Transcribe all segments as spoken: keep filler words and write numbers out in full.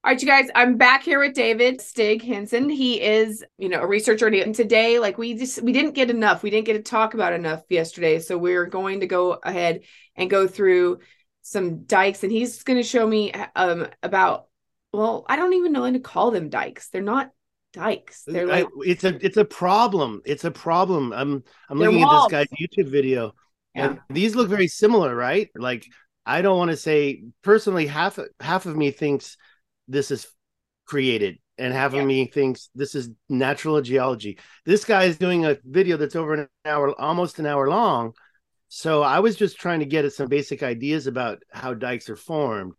All right, you guys, I'm back here with David Stig Hinson. He is, you know, a researcher. And today, like we just we didn't get enough. We didn't get to talk about enough yesterday. So we're going to go ahead and go through some dikes. And he's going to show me um about, well, I don't even know when to call them dikes. They're not dikes. They're I, like it's a it's a problem. It's a problem. I'm I'm they're looking at this guy's walls. YouTube video, Yeah. and these look very similar, right? Like I don't want to say personally, half half of me thinks this is created, and half of Yeah. me thinks this is natural geology. This guy is doing a video that's over an hour, almost an hour long. So I was just trying to get at some basic ideas about how dikes are formed.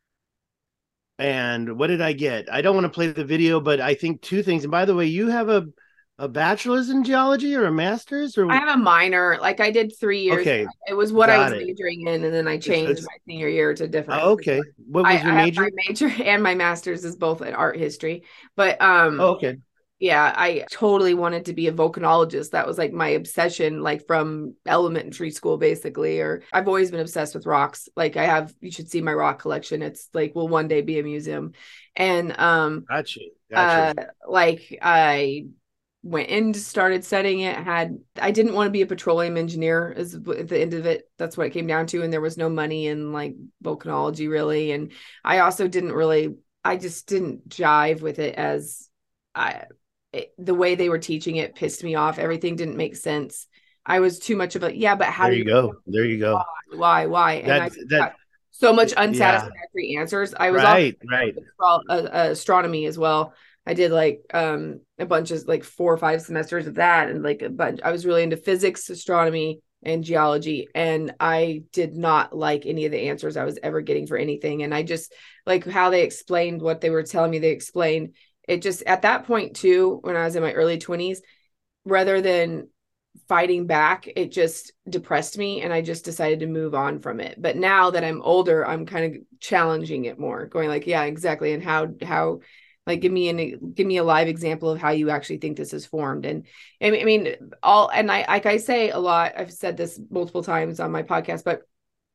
And what did I get? I don't want to play the video, but I think two things. And by the way, you have a a bachelor's in geology or a master's I or have a minor, like I did three years. okay, It was what I got was it. majoring in, and then I It's, changed it's my senior year to different. oh, okay. What I, was your I have my major? major and my master's is both in art history. But Oh, um okay. yeah, I totally wanted to be a volcanologist. That was like my obsession, like from elementary school, basically. Or I've always been obsessed with rocks. Like I have, you should see my rock collection. It's like will one day be a museum. And um Gotcha. Gotcha. uh like I went in, started studying it, had I didn't want to be a petroleum engineer is at the end of it. That's what it came down to. And there was no money in like volcanology really. And I also didn't really, I just didn't jive with it as I it, the way they were teaching it pissed me off. Everything didn't make sense. I was too much of a, yeah, but how There do you, you go. There you why, go. why, why? And That I that got so much yeah. unsatisfactory answers. I was also Right, right. astro- uh, uh, astronomy as well. I did like um a bunch of like four or five semesters of that, and like a bunch. I was really into physics, astronomy, and geology, and I did not like any of the answers I was ever getting for anything. And I just like how they explained what they were telling me. They explained it just at that point too, when I was in my early twenties, rather than fighting back, it just depressed me and I just decided to move on from it. But now that I'm older, I'm kind of challenging it more, going like, yeah, exactly. And how how like give me an give me a live example of how you actually think this is formed. And I mean all and I like I say a lot, I've said this multiple times on my podcast, but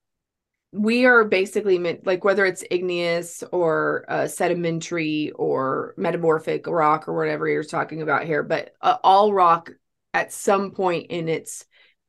we are basically meant like whether it's igneous or uh, sedimentary or metamorphic rock or whatever you're talking about here, but uh, all rock at some point in its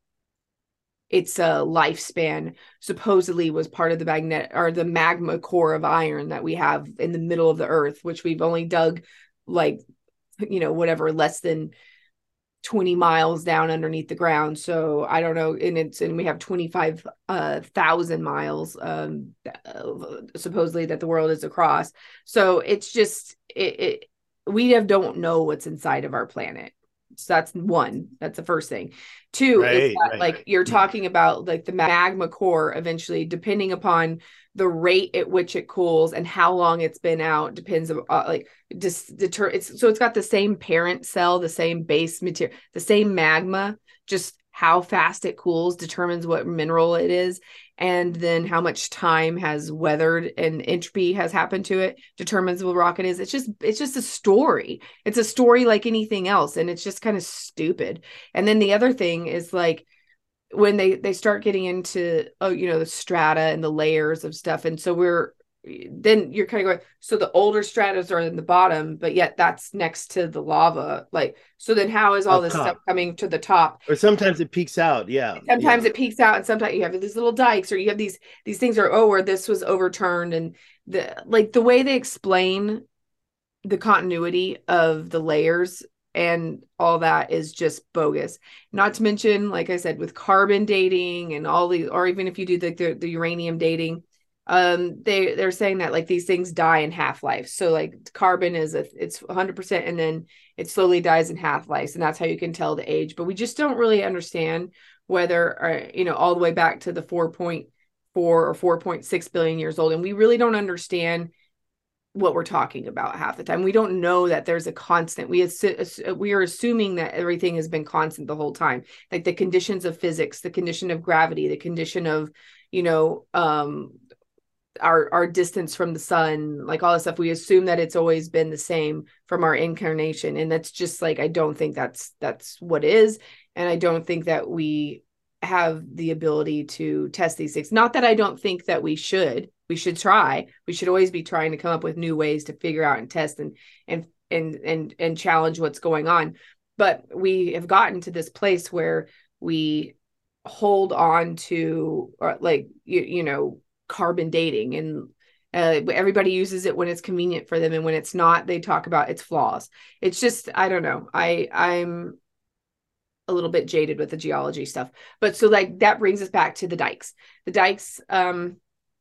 its uh, lifespan supposedly was part of the magnet or the magma core of iron that we have in the middle of the earth, which we've only dug like you know whatever less than twenty miles down underneath the ground. So I don't know. And it's, and we have twenty-five thousand uh, miles, um, uh, supposedly that the world is across. So it's just, it, it, we have, don't know what's inside of our planet. So that's one, that's the first thing. Two is Right, that right. like you're talking about like the magma core eventually, depending upon the rate at which it cools and how long it's been out, depends on uh, like just deter it's so it's got the same parent cell, the same base material, the same magma, just how fast it cools determines what mineral it is, and then how much time has weathered and entropy has happened to it determines what rock it is. It's just it's just a story. It's a story like anything else, and it's just kind of stupid. And then the other thing is like when they they start getting into, oh, you know, the strata and the layers of stuff, and so we're then you're kind of going, so the older stratas are in the bottom, but yet that's next to the lava, like, so then how is all Up this stuff top. coming to the top? Or sometimes it peaks out. Yeah, Sometimes yeah. it peaks out and sometimes you have these little dikes, or you have these these things are, oh, where this was overturned. And the like the way they explain the continuity of the layers and all that is just bogus. Not to mention, like I said, with carbon dating and all the, or even if you do the the, the uranium dating, um, they they're saying that like these things die in half life. So like carbon is a it's one hundred percent, and then it slowly dies in half life, and that's how you can tell the age. But we just don't really understand whether, uh, you know, all the way back to the four point four or four point six billion years old, and we really don't understand what we're talking about half the time. We don't know that there's a constant. We assu- we are assuming that everything has been constant the whole time, like the conditions of physics, the condition of gravity, the condition of, you know, um, our our distance from the sun, like all this stuff. We assume that it's always been the same from our incarnation, and that's just like I don't think that's that's what is, and I don't think that we have the ability to test these things. Not that I don't think that we should. we should try. We should always be trying to come up with new ways to figure out and test and and and and and challenge what's going on. But we have gotten to this place where we hold on to, or like you, you know, carbon dating, and uh, everybody uses it when it's convenient for them, and when it's not, they talk about its flaws. It's just, I don't know. I I'm a little bit jaded with the geology stuff, but so like that brings us back to the dikes. The dikes um,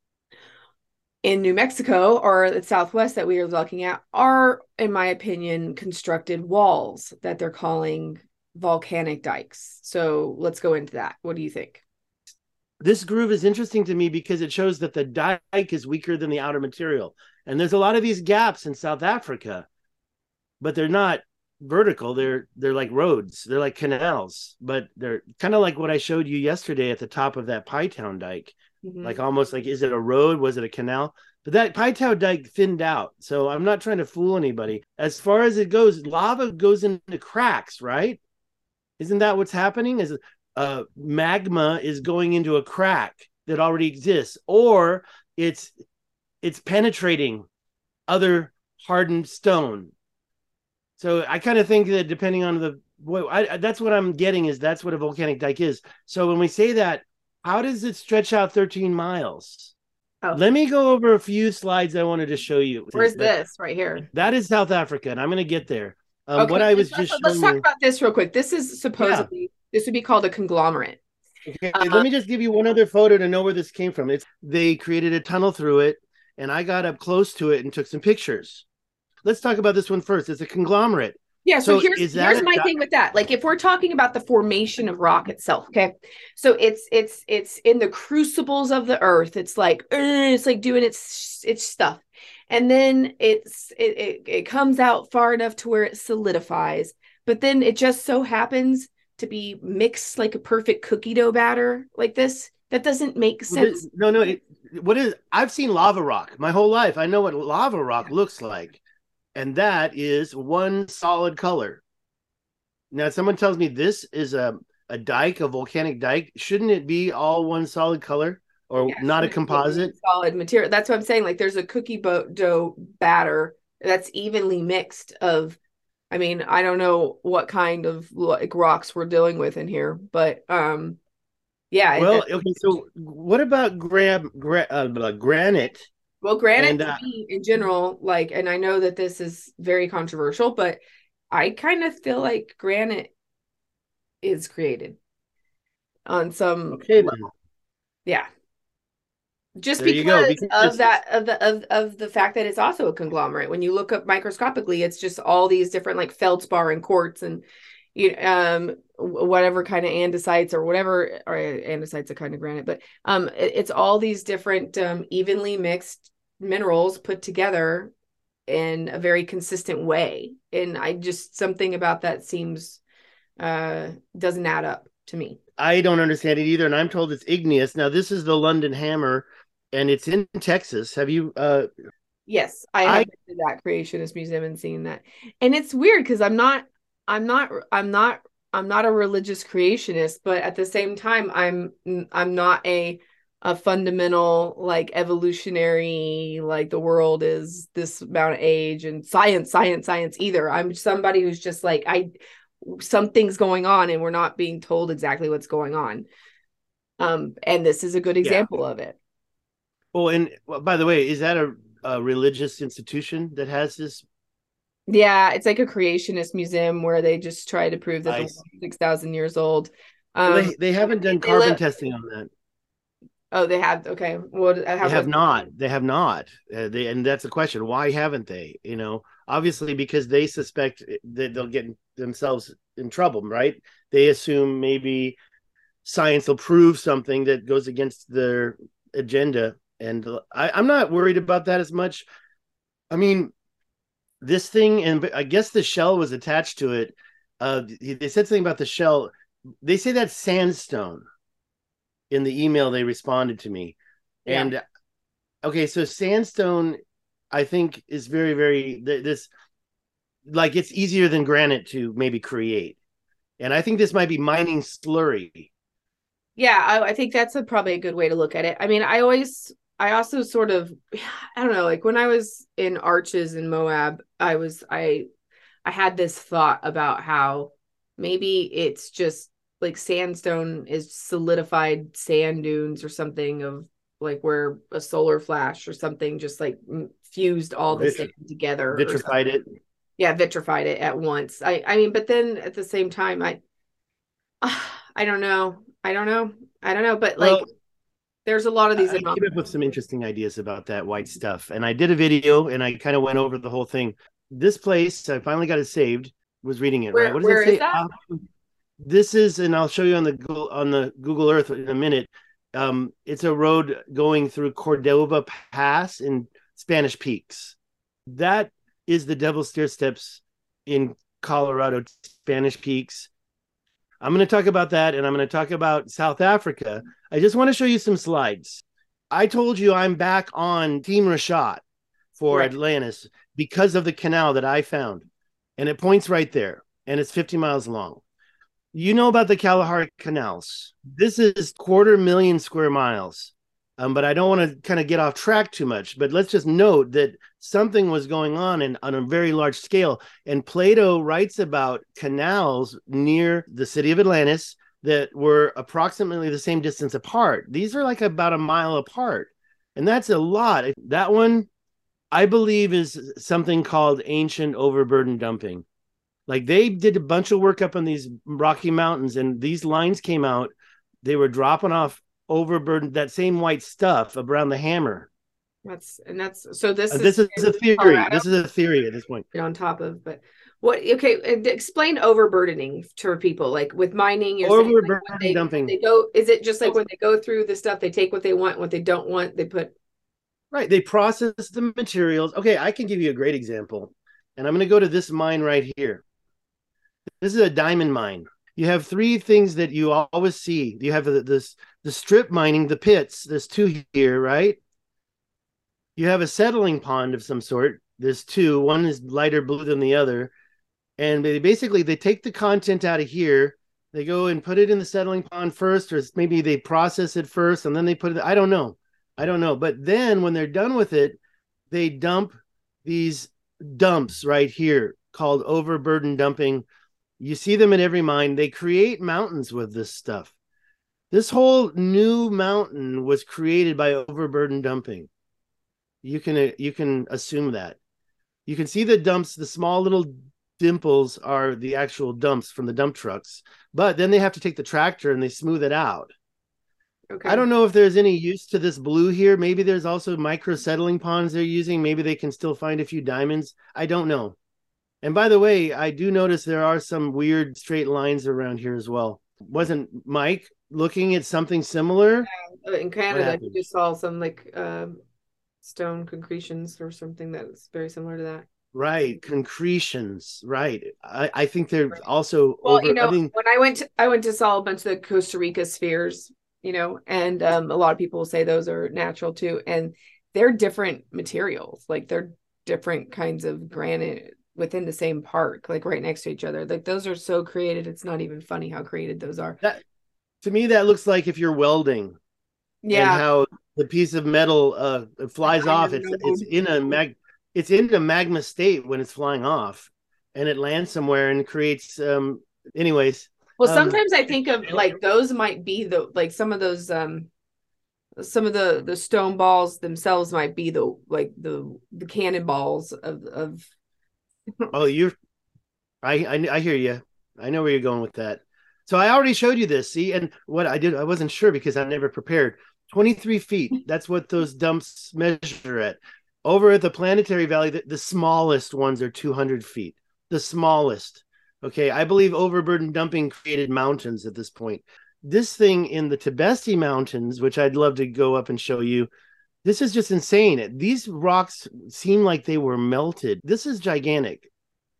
in New Mexico or the Southwest that we are looking at are, in my opinion, constructed walls that they're calling volcanic dikes. So let's go into that. What do you think? This groove is interesting to me because it shows that the dike is weaker than the outer material. And there's a lot of these gaps in South Africa, but they're not vertical. They're they're like roads. They're like canals, but they're kind of like what I showed you yesterday at the top of that Pie Town dike. Mm-hmm. Like almost like, is it a road? Was it a canal? But that Pie Town dike thinned out. So I'm not trying to fool anybody. As far as it goes, lava goes into cracks, right? Isn't that what's happening? Is uh, magma is going into a crack that already exists, or it's it's penetrating other hardened stone. So I kind of think that depending on the what I, that's what I'm getting is that's what a volcanic dike is. So when we say that, how does it stretch out thirteen miles? Oh. Let me go over a few slides I wanted to show you. Where's this? Right here. That is South Africa, and I'm going to get there. Um, okay, what I was let's, just let's talk you... about this real quick. This is supposedly, yeah. This would be called a conglomerate. Okay, um, let me just give you one other photo to know where this came from. It's they created a tunnel through it, and I got up close to it and took some pictures. Let's talk about this one first. It's a conglomerate. Yeah, so, so here's here's my thing with that. Like if we're talking about the formation of rock itself, okay? So it's it's it's in the crucibles of the earth. It's like uh, it's like doing its its stuff. And then it's it, it it comes out far enough to where it solidifies. But then it just so happens to be mixed like a perfect cookie dough batter like this. That doesn't make sense. No, no. It, what is I've seen lava rock my whole life. I know what lava rock looks like. And that is one solid color. Now, someone tells me this is a, a dike, a volcanic dike. Shouldn't it be all one solid color or yeah, not a composite? Solid material. That's what I'm saying. Like there's a cookie dough batter that's evenly mixed of, I mean, I don't know what kind of like rocks we're dealing with in here, but um, yeah. Well, okay. So what about gra- gra- uh, granite? Well, granite and, uh, to me in general, like, and I know that this is very controversial, but I kind of feel like granite is created on some okay, level. Yeah. Just there because, because of that, of the of, of the fact that it's also a conglomerate. When you look up microscopically, it's just all these different like feldspar and quartz and you um whatever kind of andesites or whatever, or andesite's a kind of granite, but um it, it's all these different um evenly mixed minerals put together in a very consistent way. And I just something about that seems uh doesn't add up to me. I don't understand it either, and I'm told it's igneous. Now this is the London Hammer and it's in Texas. Have you uh yes, I have I... been to that Creationist Museum and seen that. And it's weird because I'm not I'm not I'm not I'm not a religious creationist, but at the same time I'm I'm not a a fundamental like evolutionary like the world is this amount of age and science science science either. I'm somebody who's just like I something's going on and we're not being told exactly what's going on. Um and this is a good example yeah. of it. Oh, and well, by the way, is that a, a religious institution that has this? Yeah, it's like a creationist museum where they just try to prove that I the world's six thousand years old. Um, well, they, they haven't done carbon live... testing on that. Oh, they have. Okay. Well, they have not. They have not. Uh, they, and that's the question. Why haven't they? You know, obviously because they suspect that they'll get themselves in trouble, right? They assume maybe science will prove something that goes against their agenda. And I, I'm not worried about that as much. I mean, this thing, and I guess the shell was attached to it. Uh, they said something about the shell. They say that's sandstone in the email they responded to me. Yeah. And okay, so sandstone, I think, is very, very this like it's easier than granite to maybe create. And I think this might be mining slurry. Yeah, I, I think that's a, probably a good way to look at it. I mean, I always I also sort of, I don't know, like when I was in Arches in Moab, I was I I had this thought about how maybe it's just like sandstone is solidified sand dunes or something of like where a solar flash or something just like fused all the Vitri- sand together or vitrified something. it. Yeah, vitrified it at once. I I mean, but then at the same time, I I don't know. I don't know. I don't know. But like, Well, there's a lot of these I came anomalies. up with some interesting ideas about that white stuff, and I did a video, and I kind of went over the whole thing. This place, I finally got it saved. Was reading it right. Where What does it where is say? that? Uh, this is, and I'll show you on the Google, on the Google Earth in a minute. Um, it's a road going through Cordova Pass in Spanish Peaks. That is the Devil's Stair Steps in Colorado, Spanish Peaks. I'm going to talk about that, and I'm going to talk about South Africa. I just want to show you some slides. I told you I'm back on Team Rashad for Right. Atlantis because of the canal that I found, and it points right there, and it's fifty miles long. You know about the Kalahari canals. This is quarter million square miles. Um, but I don't want to kind of get off track too much. But let's just note that something was going on in, on a very large scale. And Plato writes about canals near the city of Atlantis that were approximately the same distance apart. These are like about a mile apart. And that's a lot. That one, I believe, is something called ancient overburden dumping. Like they did a bunch of work up on these Rocky Mountains, and these lines came out. They were dropping off overburdened that same white stuff around the hammer. That's and that's so this Uh, is this is a theory. Colorado This is a theory at this point. on top of, but what okay, explain overburdening to people. Like with mining, you're saying like when Overburden they dumping. they go, is it just like Oh, when they go through the stuff, they take what they want, what they don't want, they put right. They process the materials. Okay, I can give you a great example. And I'm going to go to this mine right here. This is a diamond mine. You have three things that you always see. You have the, this the strip mining, the pits. There's two here, right? You have a settling pond of some sort. There's two. One is lighter blue than the other. And they basically they take the content out of here. They go and put it in the settling pond first, or maybe they process it first and then they put it. I don't know. I don't know. But then when they're done with it, they dump these dumps right here called overburden dumping. You see them in every mine. They create mountains with this stuff. This whole new mountain was created by overburden dumping. You can you can assume that. You can see the dumps, the small little dimples are the actual dumps from the dump trucks, but then they have to take the tractor and they smooth it out. okay. I don't know if there's any use to this blue here. Maybe there's also micro settling ponds they're using. Maybe they can still find a few diamonds. I don't know. And by the way, I do notice there are some weird straight lines around here as well. Wasn't Mike looking at something similar? Yeah. In Canada, you just saw some like um, stone concretions or something that's very similar to that. Right, concretions. Right. I, I think they're also Well, you over. I know, mean, when I went to, I went to saw a bunch of the Costa Rica spheres, you know, and um, a lot of people say those are natural too, and they're different materials. Like they're different kinds of granite within the same park, like right next to each other. Like those are so created, it's not even funny how created those are. that to me that looks like if you're welding and Yeah, how the piece of metal uh flies off. It's it's in a mag it's in a magma state when it's flying off, and it lands somewhere and creates. Um. Anyways, well, um, sometimes I think of like those might be the like some of those um some of the the stone balls themselves might be the like the the cannonballs of of oh, you're. I, I I hear you. I know where you're going with that. So I already showed you this. See, and what I did, I wasn't sure because I never prepared. twenty-three feet. That's what those dumps measure at. Over at the Planetary Valley, the, the smallest ones are two hundred feet. The smallest. Okay, I believe overburden dumping created mountains at this point. This thing in the Tibesti Mountains, which I'd love to go up and show you, this is just insane. These rocks seem like they were melted. This is gigantic.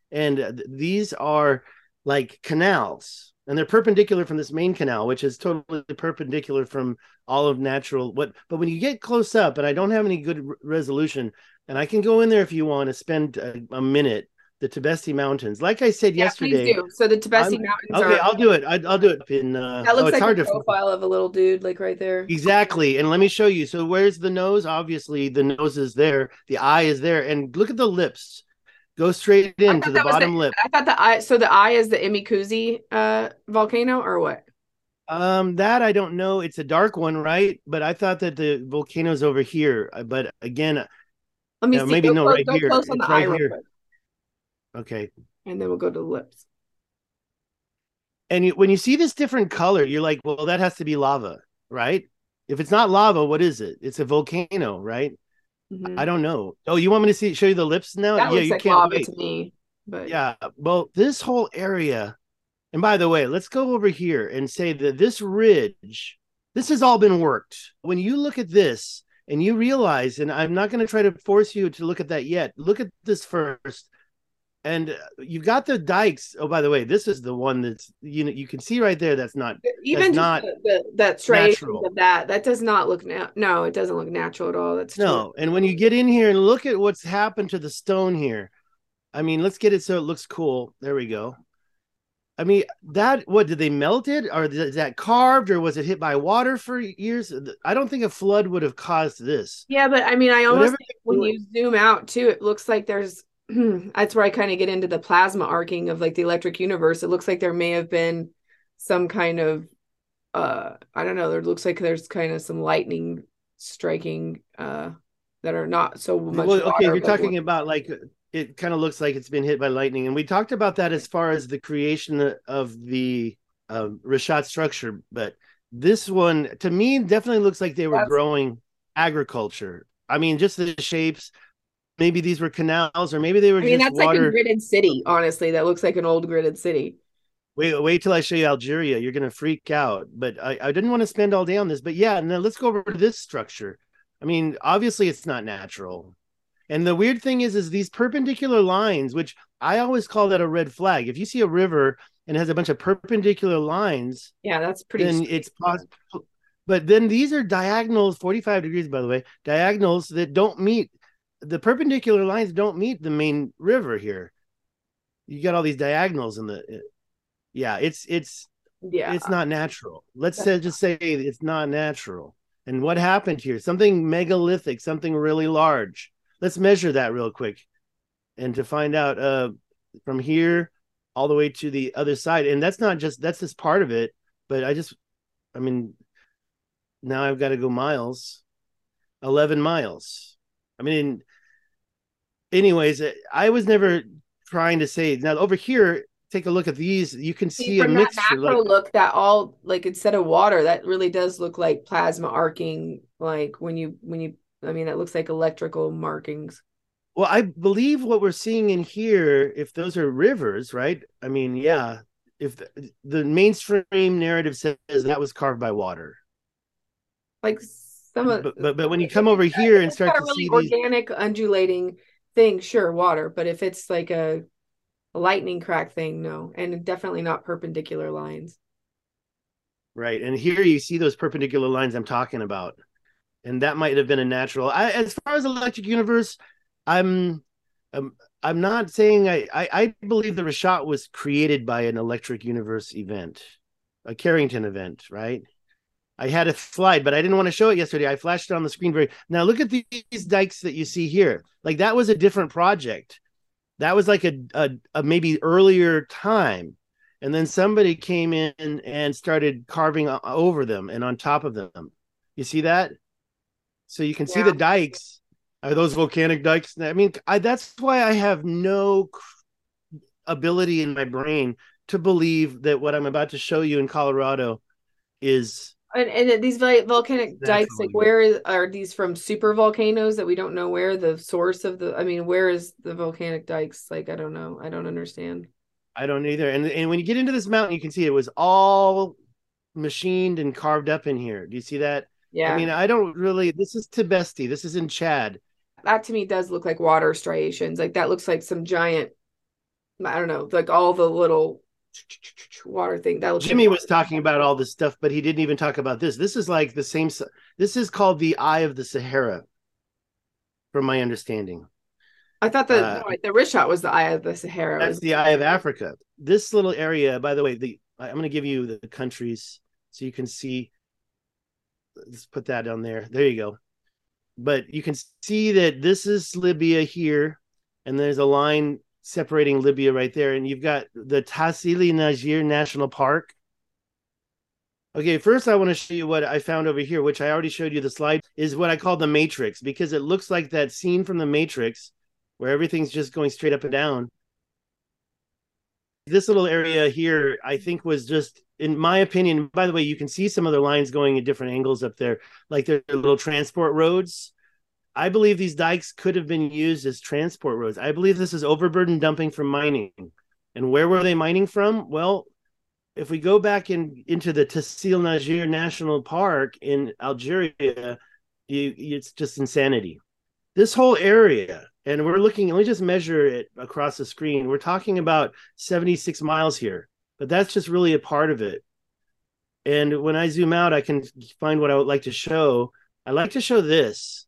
And these are like canals, and they're perpendicular from this main canal, which is totally perpendicular from all of natural what. But when you get close up, and I don't have any good r- resolution, and I can go in there if you want to spend a, a minute, the Tibesti Mountains. Like I said Yeah, please yesterday, do. So the I'm Tibesti Mountains okay. are, I'll do it. I, I'll do it in. Uh, that oh, looks it's like a hard to profile of a little dude, like right there. exactly. And let me show you. So where's the nose? Obviously, the nose is there. The eye is there, and look at the lips. Go straight I into thought the that was the, bottom lip. I thought the eye, so the eye is the Imikuzi uh volcano or what? Um, that I don't know. It's a dark one, right? But I thought that the volcano's over here. Uh, But again, Let me uh, see. maybe Go no, close, right go here. close on the It's eye right real here. quick, Okay. and then we'll go to the lips. And you, when you see this different color, you're like, well, that has to be lava, right? If it's not lava, what is it? It's a volcano, right? I Hmm. don't know. Oh, you want me to see show you the lips now? That Yeah, looks you like can't lava wait. to me, but Yeah. Well, this whole area, and by the way, let's go over here and say that this ridge, this has all been worked. When you look at this and you realize, and I'm not going to try to force you to look at that yet, look at this first. And you've got the dikes. Oh, by the way, this is the one that's, you know, you can see right there. That's not, that's even just not the, the that striations natural. of that, that does not look na- no, it doesn't look natural at all. That's totally. No. And when you get in here and look at what's happened to the stone here, I mean, let's get it so it looks cool. There we go. I mean, that, what did they melt it, or is that carved, or was it hit by water for years? I don't think a flood would have caused this. Yeah, but I mean, I almost Whatever think they're when doing, you zoom out too, it looks like there's that's where I kind of get into the plasma arcing of like the electric universe. It looks like there may have been some kind of uh I don't know, there looks like there's kind of some lightning striking uh that are not so much well, okay, if water, you're but more. talking about like it kind of looks like it's been hit by lightning, and we talked about that as far as the creation of the uh, Rishat structure. But this one, to me, definitely looks like they were That's, growing agriculture. I mean, just the shapes. Maybe these were canals, or maybe they were I mean, just that's like a water. gridded city, honestly. That looks like an old gridded city. Wait, wait till I show you Algeria. You're gonna freak out. But I, I didn't want to spend all day on this. But yeah, now let's go over to this structure. I mean, obviously it's not natural. And the weird thing is, is these perpendicular lines, which I always call that a red flag. If you see a river and it has a bunch of perpendicular lines, Yeah, that's pretty then straight. it's possible. But then these are diagonals, forty-five degrees, by the way, diagonals that don't meet the perpendicular lines, don't meet the main river here. You got all these diagonals in the, yeah, it's, it's, Yeah. it's not natural. Let's say, just say it's not natural. And what happened here? Something megalithic, something really large. Let's measure that real quick, and to find out uh, from here all the way to the other side. And that's not just, that's just part of it. But I just, I mean, now I've got to go miles, eleven miles. I mean, anyways, I was never trying to say, now over here, take a look at these. You can See, see a from that mixture. macro Like, look, that all like instead of water, that really does look like plasma arcing. Like when you when you, I mean, that looks like electrical markings. well, I believe what we're seeing in here, if those are rivers, right? I mean, yeah, if the, the mainstream narrative says that was carved by water. Like some of, But, but but when you if come over it's got, here if and it's start got a to really see these, organic, undulating thing, sure, water. But if it's like a, a lightning crack thing, no, and definitely not perpendicular lines. right, and here you see those perpendicular lines I'm talking about, and that might have been a natural. I, as far as electric universe, I'm, I'm, I'm not saying I, I, I believe the Rishat was created by an electric universe event, a Carrington event, right? I had a slide, but I didn't want to show it yesterday. I flashed it on the screen very now. Look at these dikes that you see here. Like that was a different project. That was like a, a, a maybe earlier time. And then somebody came in and started carving over them and on top of them. You see that? So you can see Yeah. the dikes. Are those volcanic dikes? I mean, I, that's why I have no ability in my brain to believe that what I'm about to show you in Colorado is And and these volcanic dikes, like natural. where is, are these from super volcanoes that we don't know where the source of the, I mean, where is the volcanic dikes? Like, I don't know. I don't understand. I don't either. And and when you get into this mountain, you can see it was all machined and carved up in here. Do you see that? I Yeah. mean, I don't really. This is Tibesti. This is in Chad. That to me does look like water striations. Like that looks like some giant, I don't know, like all the little water thing. That looks like Jimmy was talking about all this stuff, but he didn't even talk about this. This is like the same. This is called the Eye of the Sahara, from my understanding. I thought that Uh, no, the Rishat was the Eye of the Sahara. that's Was the Eye of Africa. This little area, by the way, the I'm going to give you the countries so you can see. Let's put that down there. There you go. But you can see that this is Libya here, and there's a line separating Libya right there, and you've got the Tassili Najir National Park. Okay, first I want to show you what I found over here, which I already showed you the slide, is what I call the Matrix, because it looks like that scene from the Matrix where everything's just going straight up and down. This little area here, I think, was just, in my opinion, by the way, you can see some of the lines going at different angles up there, like they're little transport roads. I believe these dikes could have been used as transport roads. I believe this is overburden dumping from mining. And where were they mining from? Well, if we go back in into the Tassil Najir National Park in Algeria, you, it's just insanity. This whole area, and we're looking, let me just measure it across the screen. We're talking about seventy-six miles here, but that's just really a part of it. And when I zoom out, I can find what I would like to show. I like to show this.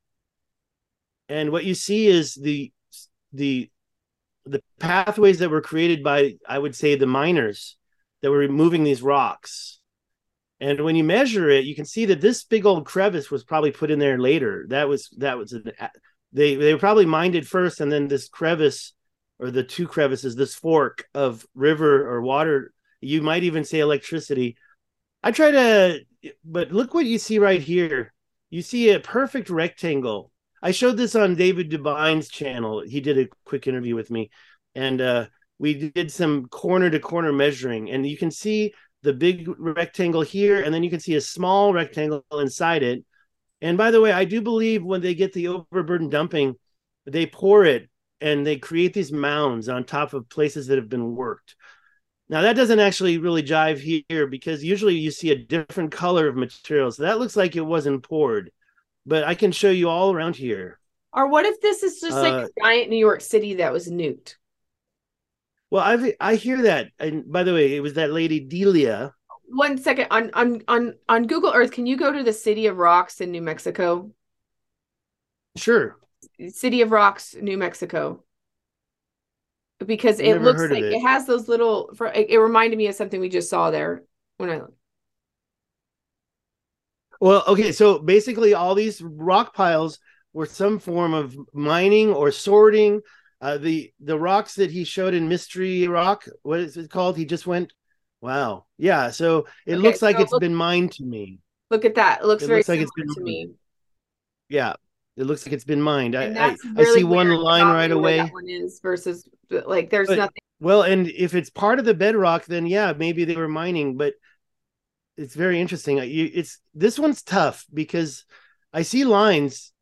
And what you see is the the the pathways that were created by, I would say, the miners that were removing these rocks. And when you measure it, you can see that this big old crevice was probably put in there later. That was that was an, they they were probably mined it first, and then this crevice, or the two crevices, this fork of river or water, you might even say electricity. I try to, but look what you see right here. You see a perfect rectangle. I showed this on David Dubine's channel. He did a quick interview with me, and uh, we did some corner to corner measuring, and you can see the big rectangle here, and then you can see a small rectangle inside it. And by the way, I do believe when they get the overburden dumping, they pour it and they create these mounds on top of places that have been worked. Now, that doesn't actually really jive here, because usually you see a different color of material. So that looks like it wasn't poured. But I can show you all around here. Or what if this is just uh, like a giant New York City that was nuked? Well, I I hear that. And by the way, it was that lady Delia. One second, on on on on Google Earth, can you go to the City of Rocks in New Mexico? Sure. City of Rocks, New Mexico. Because it Never looks like it. it has those little. For it, it reminded me of something we just saw there when I. Well, okay, so basically all these rock piles were some form of mining or sorting. Uh, the the rocks that he showed in Mystery Rock, what is it called? He just went, wow, yeah. So it okay, looks like so it's look, been mined to me. Look at that. It looks it very looks like it's been to mined. me. Yeah, it looks like it's been mined. I, I, really I see one line right away. That one is versus like there's but, nothing. Well, and if it's part of the bedrock, then yeah, maybe they were mining, but. It's very interesting. It's this one's tough because I see lines.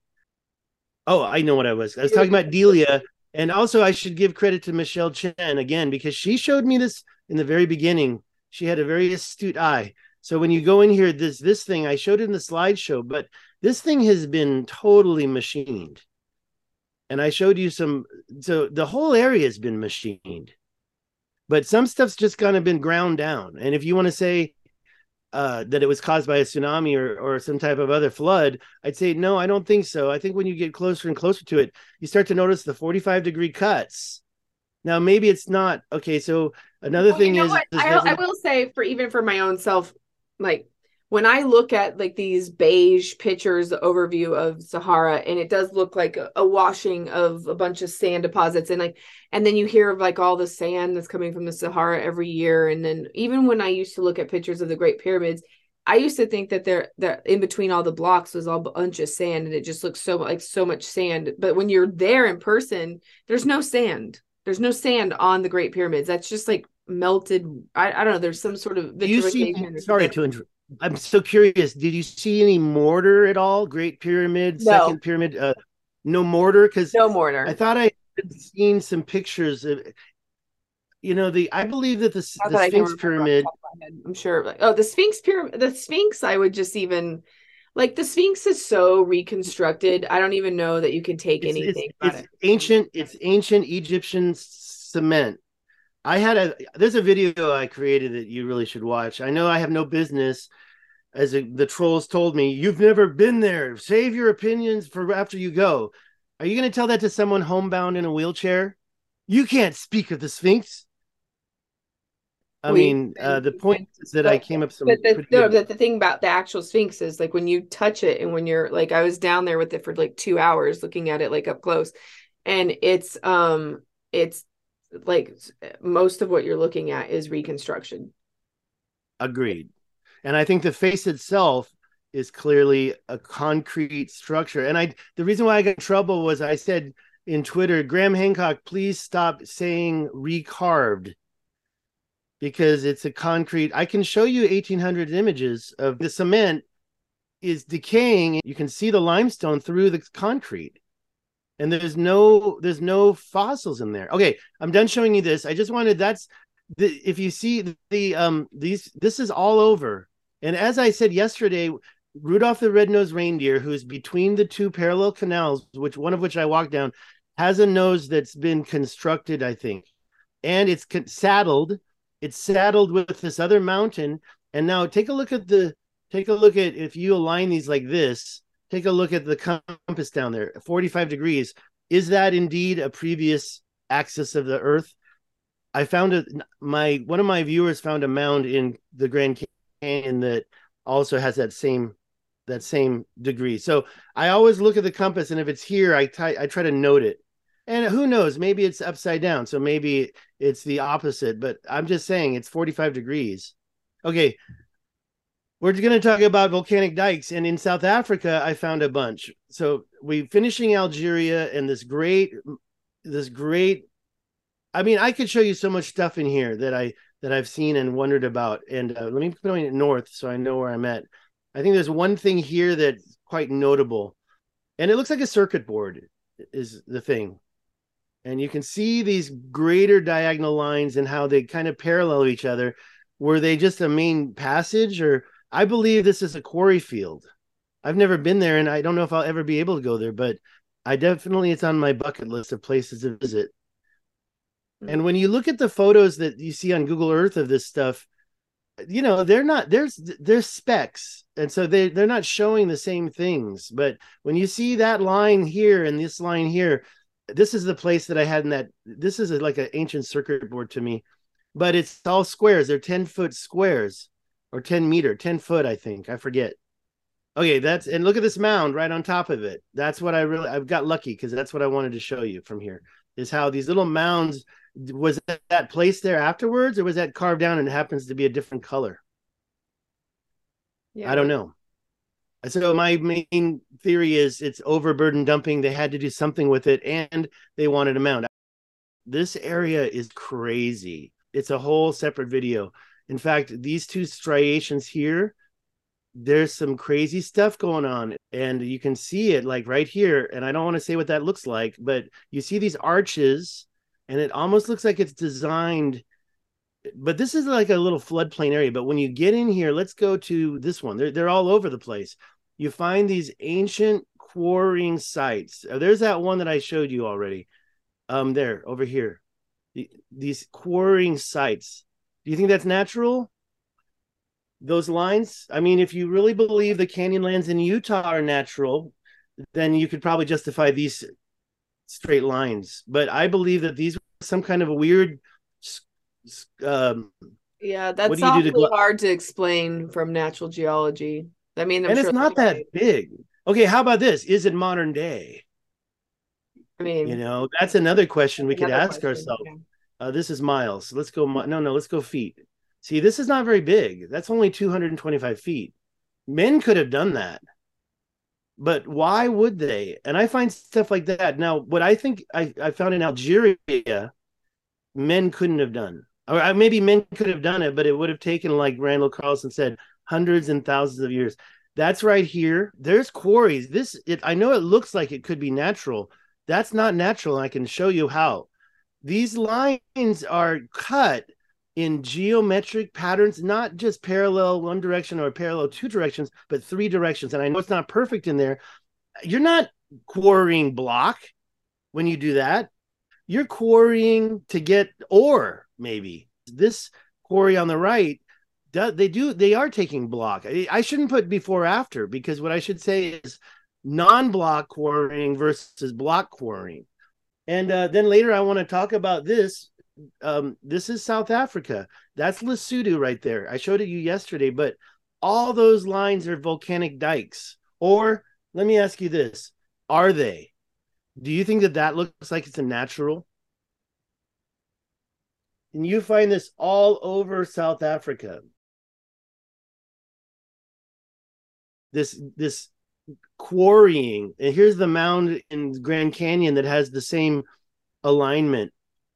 Oh, I know what I was. I was talking about Delia, and also I should give credit to Michelle Chen again, because she showed me this in the very beginning. She had a very astute eye. So when you go in here, this this thing I showed it in the slideshow, but this thing has been totally machined, and I showed you some. So the whole area has been machined, but some stuff's just kind of been ground down. And if you want to say. Uh, that it was caused by a tsunami or, or some type of other flood, I'd say, no, I don't think so. I think when you get closer and closer to it, you start to notice the forty-five degree cuts. Now, maybe it's not. Okay, so another well, thing you know is, is I, I will say for even for my own self, like when I look at like these beige pictures, the overview of Sahara, and it does look like a, a washing of a bunch of sand deposits, and like, and then you hear of like all the sand that's coming from the Sahara every year. And then even when I used to look at pictures of the Great Pyramids, I used to think that there that in between all the blocks was all a bunch of sand, and it just looks so like so much sand. But when you're there in person, there's no sand. There's no sand on the Great Pyramids. That's just like melted. I, I don't know. There's some sort of vitrification. You see, sorry to interrupt. I'm so curious. Did you see any mortar at all? Great Pyramid, no. Second Pyramid, uh, no mortar? Because no mortar. I thought I had seen some pictures of, you know, the. I believe that the, the that Sphinx Pyramid. I'm sure. Like, oh, the Sphinx Pyramid. The Sphinx. I would just even like the Sphinx is so reconstructed. I don't even know that you can take it's, anything. It's, it's it. ancient. It's ancient Egyptian cement. I had a there's a video I created that you really should watch. I know I have no business, as a, the trolls told me, you've never been there. Save your opinions for after you go. Are you going to tell that to someone homebound in a wheelchair? You can't speak of the Sphinx. I Well, you mean, uh, can, the you point can, is that I but came up but some the pretty no, good. but the thing about the actual Sphinx is like when you touch it and when you're like I was down there with it for like two hours looking at it like up close, and it's um it's like most of what you're looking at is reconstruction. Agreed. And I think the face itself is clearly a concrete structure. And I, the reason why I got in trouble was I said in Twitter, Graham Hancock, please stop saying recarved because it's a concrete. I can show you eighteen hundred images of the cement is decaying. You can see the limestone through the concrete. And there's no there's no fossils in there. Okay, I'm done showing you this. I just wanted that's the if you see the um these this is all over. And as I said yesterday, Rudolph the Red-Nosed Reindeer, who's between the two parallel canals, which one of which I walked down, has a nose that's been constructed, I think, and it's saddled. It's saddled with this other mountain. And now take a look at the take a look at if you align these like this. Take a look at the compass down there, forty-five degrees. Is that indeed a previous axis of the Earth? I found it. My one of my viewers found a mound in the Grand Canyon that also has that same that same degree. So I always look at the compass, and if it's here, I try I try to note it. And who knows? Maybe it's upside down, so maybe it's the opposite. But I'm just saying it's forty-five degrees. Okay, we're going to talk about volcanic dikes, and in South Africa, I found a bunch. So we finishing Algeria and this great, this great. I mean, I could show you so much stuff in here that I that I've seen and wondered about. And uh, let me point it north so I know where I'm at. I think there's one thing here that's quite notable, and it looks like a circuit board is the thing. And you can see these greater diagonal lines and how they kind of parallel each other. Were they just a main passage, or I believe this is a quarry field. I've never been there, and I don't know if I'll ever be able to go there, but I definitely, it's on my bucket list of places to visit. Mm-hmm. And when you look at the photos that you see on Google Earth of this stuff, you know, they're not, there's, there's specks. And so they, they're not showing the same things. But when you see that line here and this line here, this is the place that I had in that, this is a, like an ancient circuit board to me, but it's all squares. They're ten foot squares. Or ten meter, ten foot, I think. I forget. Okay, that's and look at this mound right on top of it. That's what I really I've got lucky because that's what I wanted to show you from here is how these little mounds was that, that placed there afterwards, or was that carved down and it happens to be a different color? Yeah, I don't know. So my main theory is it's overburden dumping. They had to do something with it, and they wanted a mound. This area is crazy. It's a whole separate video. In fact, these two striations here, there's some crazy stuff going on, and you can see it like right here. And I don't want to say what that looks like, but you see these arches, and it almost looks like it's designed. But this is like a little floodplain area. But when you get in here, let's go to this one. They're, they're all over the place. You find these ancient quarrying sites. There's that one that I showed you already. Um, there, over here. The, these quarrying sites. Do you think that's natural? Those lines? I mean, if you really believe the canyonlands in Utah are natural, then you could probably justify these straight lines. But I believe that these were some kind of a weird. Um, yeah, that's awfully to... hard to explain from natural geology. I mean, I'm and sure it's not that big. Okay, how about this? Is it modern day? I mean, you know, that's another question we could ask question, ourselves. Yeah. Uh, this is miles. Let's go. No, no, let's go feet. See, this is not very big. That's only two hundred twenty-five feet. Men could have done that. But why would they? And I find stuff like that. Now, what I think I, I found in Algeria, men couldn't have done. Or maybe men could have done it, but it would have taken, like Randall Carlson said, hundreds and thousands of years. That's right here. There's quarries. This, it, I know it looks like it could be natural. That's not natural, and I can show you how. These lines are cut in geometric patterns, not just parallel one direction or parallel two directions, but three directions. And I know it's not perfect in there. You're not quarrying block when you do that. You're quarrying to get ore, maybe. This quarry on the right, they do, they are taking block. I shouldn't put before after, because what I should say is non-block quarrying versus block quarrying. And uh, then later I want to talk about this. Um, this is South Africa. That's Lesotho right there. I showed it you yesterday, but all those lines are volcanic dikes. Or let me ask you this. Are they? Do you think that that looks like it's a natural? And you find this all over South Africa. This this quarrying. And here's the mound in Grand Canyon that has the same alignment.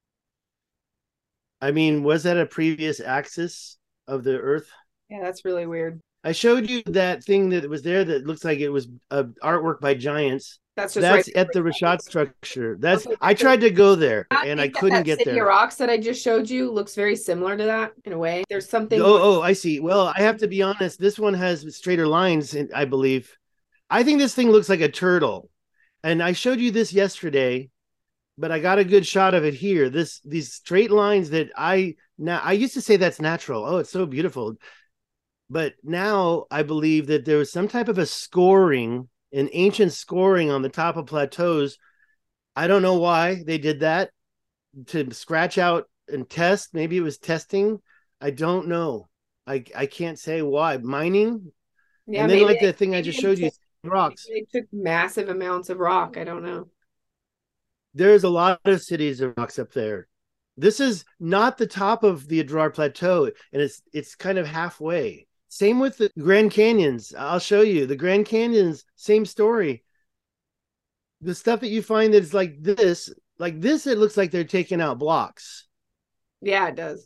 I mean, was that a previous axis of the Earth? Yeah, that's really weird. I showed you that thing that was there that looks like it was uh, artwork by giants. That's just That's right at the Richat structure. That's Okay, I tried to go there I and I think that couldn't that get City there. of Rocks that I just showed you looks very similar to that in a way. There's something. Oh, oh, I see. Well, I have to be honest. This one has straighter lines, I believe. I think this thing looks like a turtle, and I showed you this yesterday, but I got a good shot of it here. This these straight lines that I now I used to say that's natural. Oh, it's so beautiful, but now I believe that there was some type of a scoring, an ancient scoring on the top of plateaus. I don't know why they did that, to scratch out and test. Maybe it was testing. I don't know. I I can't say why. Mining, Yeah, and then maybe like they, the thing I maybe just they showed you, took, rocks. maybe they took massive amounts of rock. I don't know. There's a lot of cities of rocks up there. This is not the top of the Adrar Plateau, and it's it's kind of halfway. Same with the Grand Canyons. I'll show you the Grand Canyons. Same story. The stuff that you find that's like this, like this, it looks like they're taking out blocks. Yeah, it does.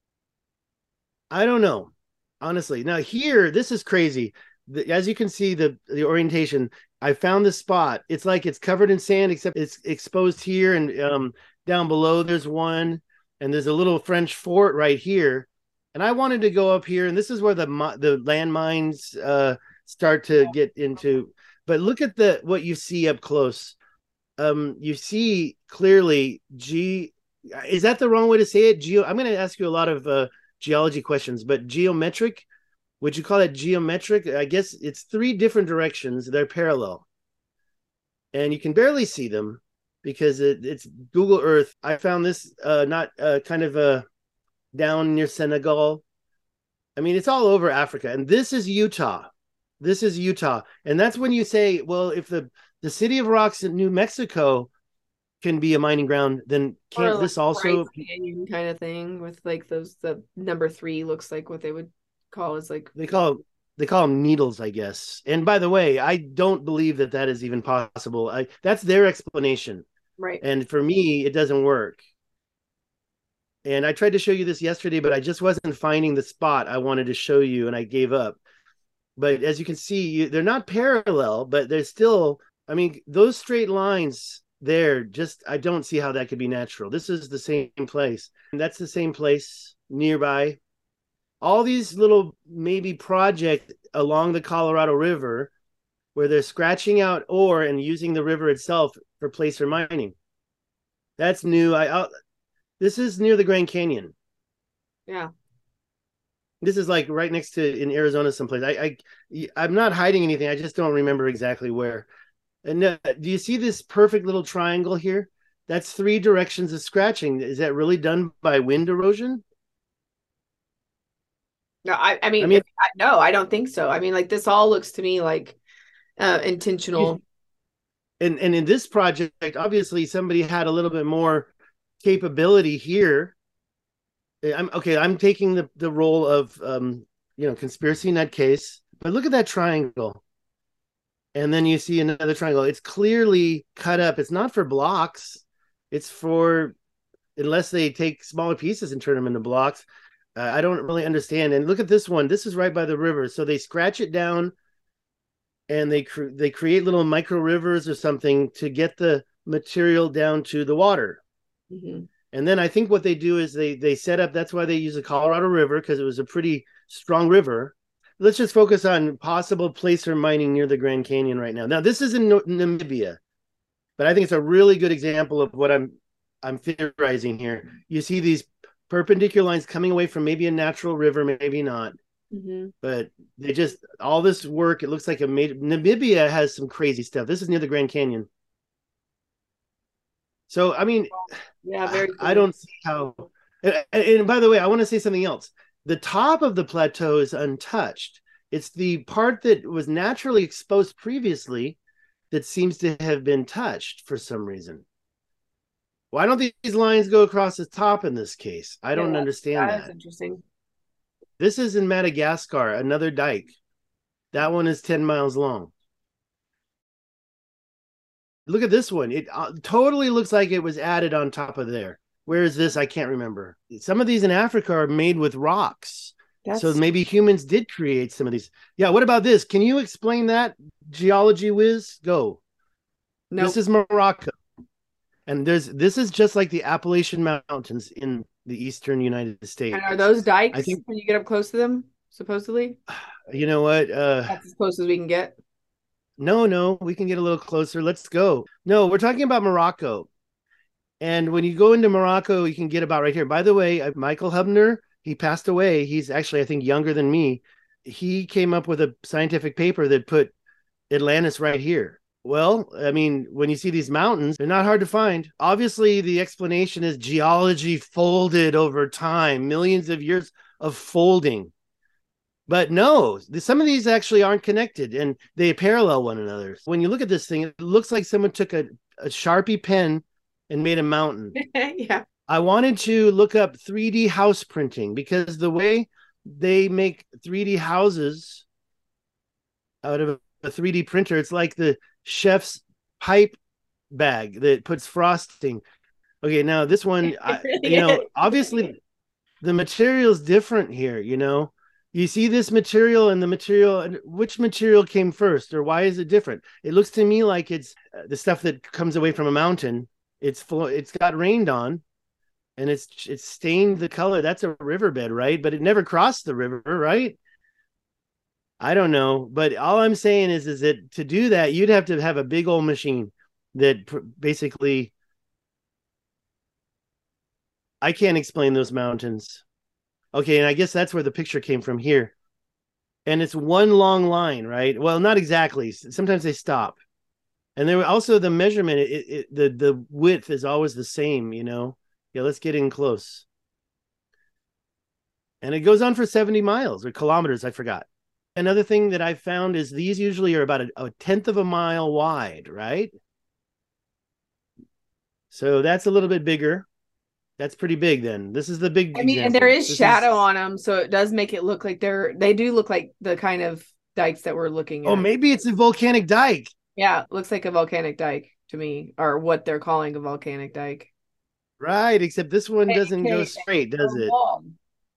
I don't know, honestly. Now here, this is crazy. The, as you can see, the the orientation. I found this spot. It's like it's covered in sand, except it's exposed here, and um, down below there's one, and there's a little French fort right here. And I wanted to go up here, and this is where the the landmines uh, start to get into. But look at the what you see up close. Um, you see clearly G. Is that the wrong way to say it? Geo. I'm going to ask you a lot of uh, geology questions, but geometric. Would you call it geometric? I guess it's three different directions. They're parallel. And you can barely see them because it, it's Google Earth. I found this uh, not uh, kind of uh, down near Senegal. I mean, it's all over Africa. And this is Utah. This is Utah. And that's when you say, well, if the, the City of Rocks in New Mexico can be a mining ground, then can't Or this like also Bryce Canyon kind of thing with like those, the number three looks like what they would call is like they call they call them needles, I guess. And by the way, I don't believe that that is even possible. I that's their explanation, right. and for me, it doesn't work. And I tried to show you this yesterday, but I just wasn't finding the spot I wanted to show you, and I gave up. But as you can see, you, they're not parallel, but they're still. I mean, those straight lines there, just I don't see how that could be natural. This is the same place, and that's the same place nearby. All these little maybe project along the Colorado River where they're scratching out ore and using the river itself for placer mining. That's new. I I'll, this is near the Grand Canyon. Yeah. This is like right next to in Arizona someplace. I, I I'm not hiding anything. I just don't remember exactly where. And uh, do you see this perfect little triangle here? That's three directions of scratching. Is that really done by wind erosion? No, I, I mean, I mean, I, no, I don't think so. I mean, like this all looks to me like uh, intentional. And and in this project, obviously somebody had a little bit more capability here. I'm okay. I'm taking the the role of um, you know, conspiracy nut case. But look at that triangle, and then you see another triangle. It's clearly cut up. It's not for blocks. It's for unless they take smaller pieces and turn them into blocks. Uh, I don't really understand. And look at this one. This is right by the river. So they scratch it down, and they cr- they create little micro rivers or something to get the material down to the water. Mm-hmm. And then I think what they do is they they set up. That's why they use the Colorado River, because it was a pretty strong river. Let's just focus on possible placer mining near the Grand Canyon right now. Now this is in Namibia, but I think it's a really good example of what I'm I'm theorizing here. You see these perpendicular lines coming away from maybe a natural river, maybe not. Mm-hmm. But they just all this work. It looks like a major. Namibia has some crazy stuff. This is near the Grand Canyon. So I mean, Yeah, I, very I cool. don't see how. And, and by the way, I want to say something else. The top of the plateau is untouched. It's the part that was naturally exposed previously that seems to have been touched for some reason. Why don't these lines go across the top in this case? I Yeah, don't that, understand that is that. interesting. This is in Madagascar, another dike. That one is ten miles long. Look at this one. It uh, totally looks like it was added on top of there. Where is this? I can't remember. Some of these in Africa are made with rocks. So That's maybe humans did create some of these. Yeah, what about this? Can you explain that, geology whiz? Go. This nope. is Morocco. And there's this is just like the Appalachian Mountains in the eastern United And are States. those I dikes think when you get up close to them, supposedly? you know what? Uh That's as close as we can get. no, no, we can get a little closer. Let's go. No, we're talking about Morocco. And when you go into Morocco, you can get about right here. By the way, uh, Michael Hubner, he passed away. He's actually, I think, younger than me. He came up with a scientific paper that put Atlantis right here. Well, I mean, when you see these mountains, they're not hard to find. Obviously, the explanation is geology folded over time, millions of years of folding. But no, some of these actually aren't connected and they parallel one another. When you look at this thing, it looks like someone took a, a Sharpie pen and made a mountain. Yeah. I wanted to look up three D house printing because the way they make three D houses out of a three D printer, it's like the chef's pipe bag that puts frosting. Okay, now this one, It I, really you know, is. obviously the material is different here. You know, you see this material and the material, and which material came first, or why is it different? It looks to me like it's uh, the stuff that comes away from a mountain. It's full. It's got rained on, and it's it's stained the color. That's a riverbed, right? But it never crossed the river, right? I don't know, but all I'm saying is, is that to do that, you'd have to have a big old machine that pr- basically I can't explain those mountains. Okay, and I guess that's where the picture came from here. And it's one long line, right? Well, not exactly. Sometimes they stop. And there also the measurement, it, it, the the width is always the same, you know. Yeah, let's get in close. And it goes on for seventy miles or kilometers, I forgot. Another thing that I found is these usually are about a, a tenth of a mile wide, right? So that's a little bit bigger. That's pretty big then. This is the big I mean, and there example. is This is, shadow on them, so it does make it look like they're they do look like the kind of dikes that we're looking oh, at. maybe it's a volcanic dike. Yeah, it looks like a volcanic dike to me, or what they're calling a volcanic dike. Right, except this one doesn't go A K straight, A does it? wall.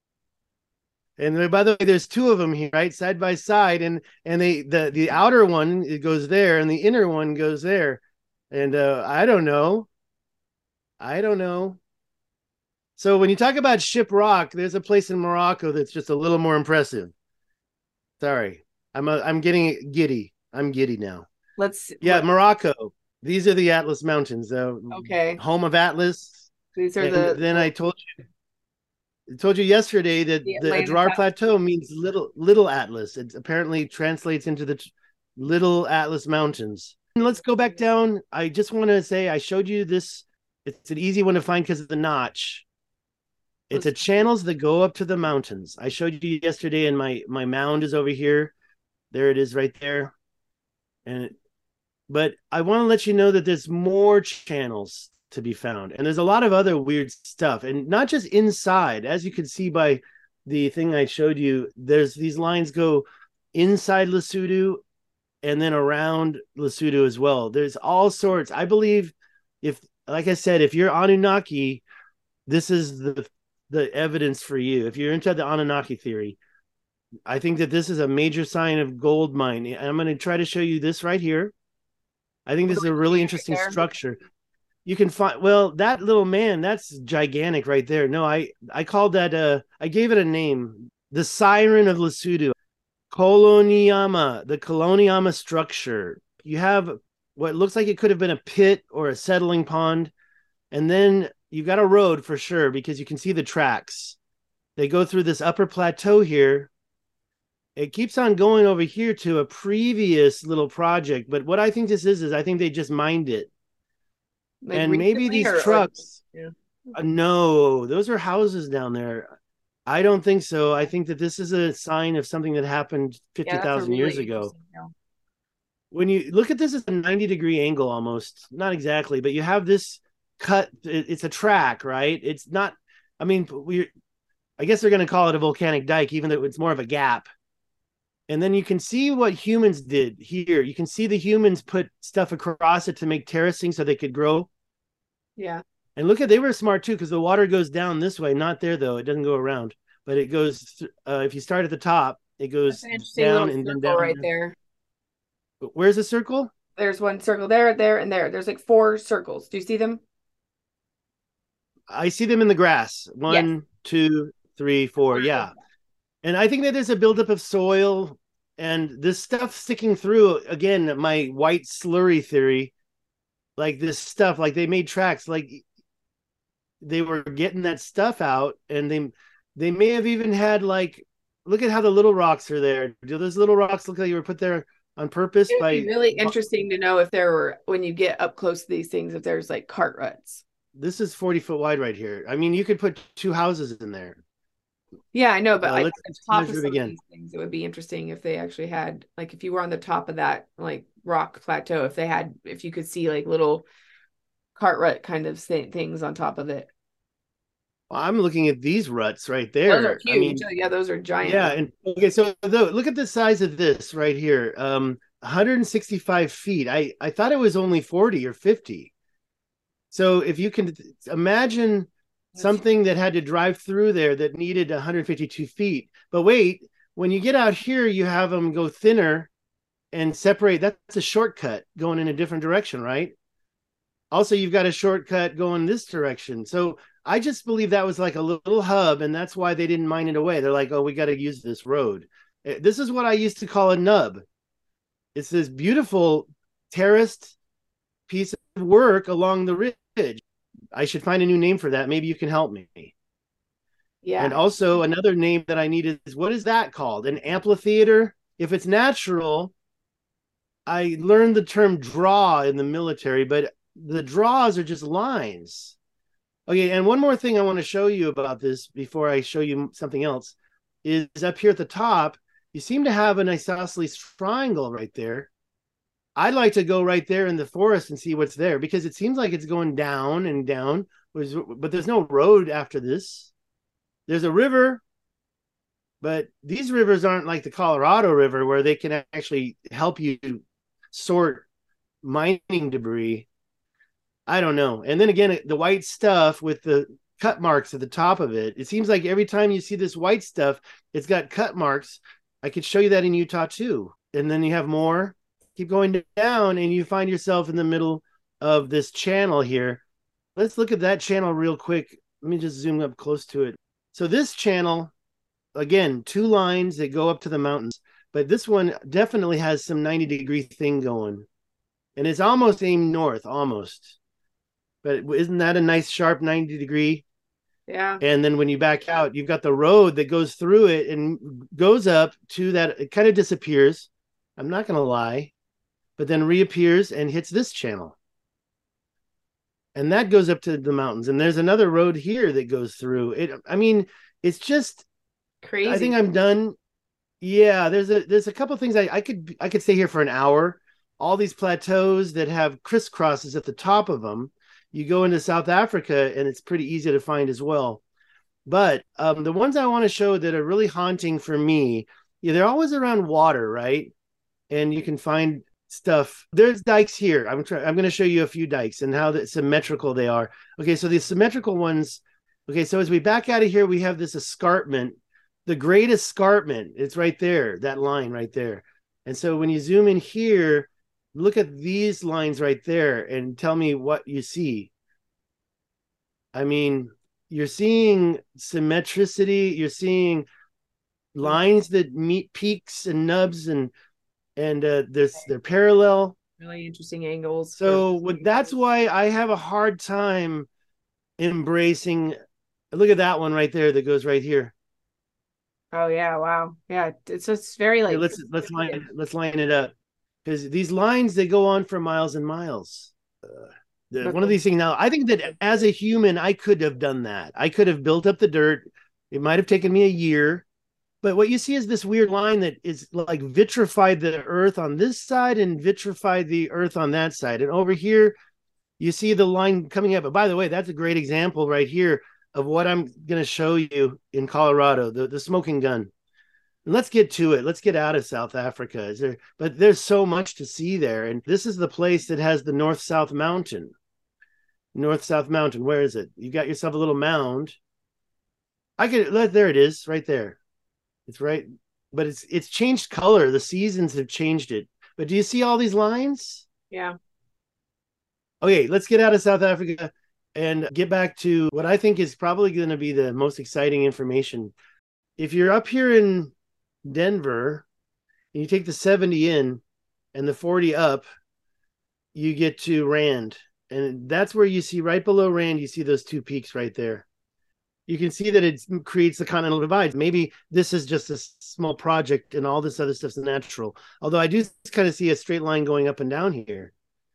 And by the way, there's two of them here, right, side by side, and and they the the outer one it goes there, and the inner one goes there, and uh, I don't know, I don't know. So when you talk about Ship Rock, there's a place in Morocco that's just a little more impressive. Sorry, I'm a, I'm getting giddy. I'm giddy now. Let's Yeah, let, Morocco. These are the Atlas Mountains, uh, okay. home of Atlas. These are And the then I told you told you yesterday that the the Atlantis. Adrar Plateau means little little Atlas. It apparently translates into the little Atlas Mountains. And let's go back down. I just want to say I showed you this. It's an easy one to find because of the notch. It's a channels that go up to the mountains. I showed you yesterday, and my my mound is over here. There it is, right there. And it, but I want to let you know that there's more channels to be found, and there's a lot of other weird stuff, and not just inside. As you can see by the thing I showed you, there's these lines go inside Lesotho and then around Lesotho as well. There's all sorts. I believe if, like I said, if you're Anunnaki, this is the the evidence for you. If you're into the Anunnaki theory, I think that this is a major sign of gold mine. And I'm going to try to show you this right here. I think this is a really interesting right structure. You can find, well, that little man, that's gigantic right there. No, I I called that uh I gave it a name. The Siren of Lesotho. Koloniama, the Koloniama structure. You have what looks like it could have been a pit or a settling pond, and then you've got a road for sure because you can see the tracks. They go through this upper plateau here, it keeps on going over here to a previous little project. But what I think this is, is I think they just mined it. Like And maybe recently these or, or trucks, yeah. uh, no, those are houses down there. I don't think so. I think that this is a sign of something that happened Yeah, that's a fifty thousand years really ago. interesting hill. When you look at this at a ninety degree angle almost, not exactly, but you have this cut. It's a track, right? It's not, I mean, we, I guess they're going to call it a volcanic dike, even though it's more of a gap. And then you can see what humans did here. You can see the humans put stuff across it to make terracing so they could grow. Yeah. And look at, they were smart too, because the water goes down this way, not there though. It doesn't go around, but it goes, uh, if you start at the top, it That's goes an interesting down little and then circle down. right there. Where's the circle? There's one circle there, there, and there. There's like four circles. Do you see them? I see them in the grass. Yes. One, two, three, four. Yeah. And I think that there's a buildup of soil and this stuff sticking through. Again, my white slurry theory, like this stuff, like they made tracks, like they were getting that stuff out, and they they may have even had like, look at how the little rocks are there. Do those little rocks look like you were put there on purpose It would by? be really interesting to know if there were, when you get up close to these things, if there's like cart ruts. This is forty foot wide right here. I mean, you could put two houses in there. Yeah, I know, but Uh, like let's at the top of measure it some of again. these things, it would be interesting if they actually had, like, if you were on the top of that like rock plateau, if they had, if you could see like little cart rut kind of things on top of it. Well, I'm looking at these ruts right Those are there. I huge. mean, Oh, yeah, those are giant yeah, ones. and okay, so though, look at the size of this right here. Um, one hundred sixty-five feet. I I thought it was only forty or fifty. So if you can imagine That's something that had to drive through there that needed one hundred fifty-two feet. But wait, when you get out here, you have them go thinner and separate. That's a shortcut going in a different direction, right? Also, you've got a shortcut going this direction. So I just believe that was like a little hub, and that's why they didn't mine it away. They're like, oh, we got to use this road. This is what I used to call a nub. It's this beautiful terraced piece of work along the ridge. I should find a new name for that. Maybe you can help me. And yeah. also another name that I need is, what is that called? An amphitheater? If it's natural, I learned the term draw in the military, but the draws are just lines. Okay, and one more thing I want to show you about this before I show you something else is up here at the top, you seem to have an isosceles triangle right there. I'd like to go right there in the forest and see what's there, because it seems like it's going down and down, but there's no road after this. There's a river, but these rivers aren't like the Colorado River where they can actually help you sort mining debris. I don't know. And then again, the white stuff with the cut marks at the top of it, it seems like every time you see this white stuff, it's got cut marks. I could show you that in Utah too. And then you have more. Keep going down and you find yourself in the middle of this channel here. Let's look at that channel real quick. Let me just zoom up close to it. So this channel, again, two lines that go up to the mountains, but this one definitely has some ninety degree thing going. And it's almost aimed north, almost. But isn't that a nice sharp ninety degree? Yeah. And then when you back out, you've got the road that goes through it and goes up to that. It kind of disappears. I'm not going to lie. But then reappears and hits this channel. And that goes up to the mountains. And there's another road here that goes through it. I mean, it's just Crazy. I think I'm done. Yeah, there's a there's a couple of things I, I could I could stay here for an hour. All these plateaus that have crisscrosses at the top of them. You go into South Africa and it's pretty easy to find as well. But um, the ones I want to show that are really haunting for me, yeah, they're always around water, right? And you can find stuff. There's dikes here. I'm trying. I'm going to show you a few dikes and how the, symmetrical they are. Okay, so the symmetrical ones. Okay, so as we back out of here, we have this escarpment, the Great Escarpment. It's right there, that line right there. And so when you zoom in here, look at these lines right there and tell me what you see. I mean, you're seeing symmetricity. You're seeing lines that meet peaks and nubs and and uh, there's they're parallel. Really interesting angles. So what, that's why I have a hard time embracing. Look at that one right there that goes right here. Oh yeah, wow. Yeah, it's just very Here, like let's let's line let's line it up because these lines they go on for miles and miles. Uh, the, one of okay. these things now, I think that as a human, I could have done that. I could have built up the dirt. It might have taken me a year, but what you see is this weird line that is like vitrified the earth on this side and vitrified the earth on that side. And over here, you see the line coming up. But by the way, that's a great example right here of what I'm going to show you in Colorado, the, the smoking gun. And let's get to it. Let's get out of South Africa. Is there, but there's so much to see there. And this is the place that has the North South Mountain. North South Mountain. Where is it? You got yourself a little mound. I could let there it is, right there. It's right, but it's it's changed color. The seasons have changed it. But do you see all these lines? Yeah. Okay, let's get out of South Africa and get back to what I think is probably going to be the most exciting information. If you're up here in Denver and you take the seventy in and the forty up, you get to Rand. And that's where you see right below Rand, you see those two peaks right there. You can see that it creates the continental divide. Maybe this is just a small project and all this other stuff's natural. Although I do kind of see a straight line going up and down here.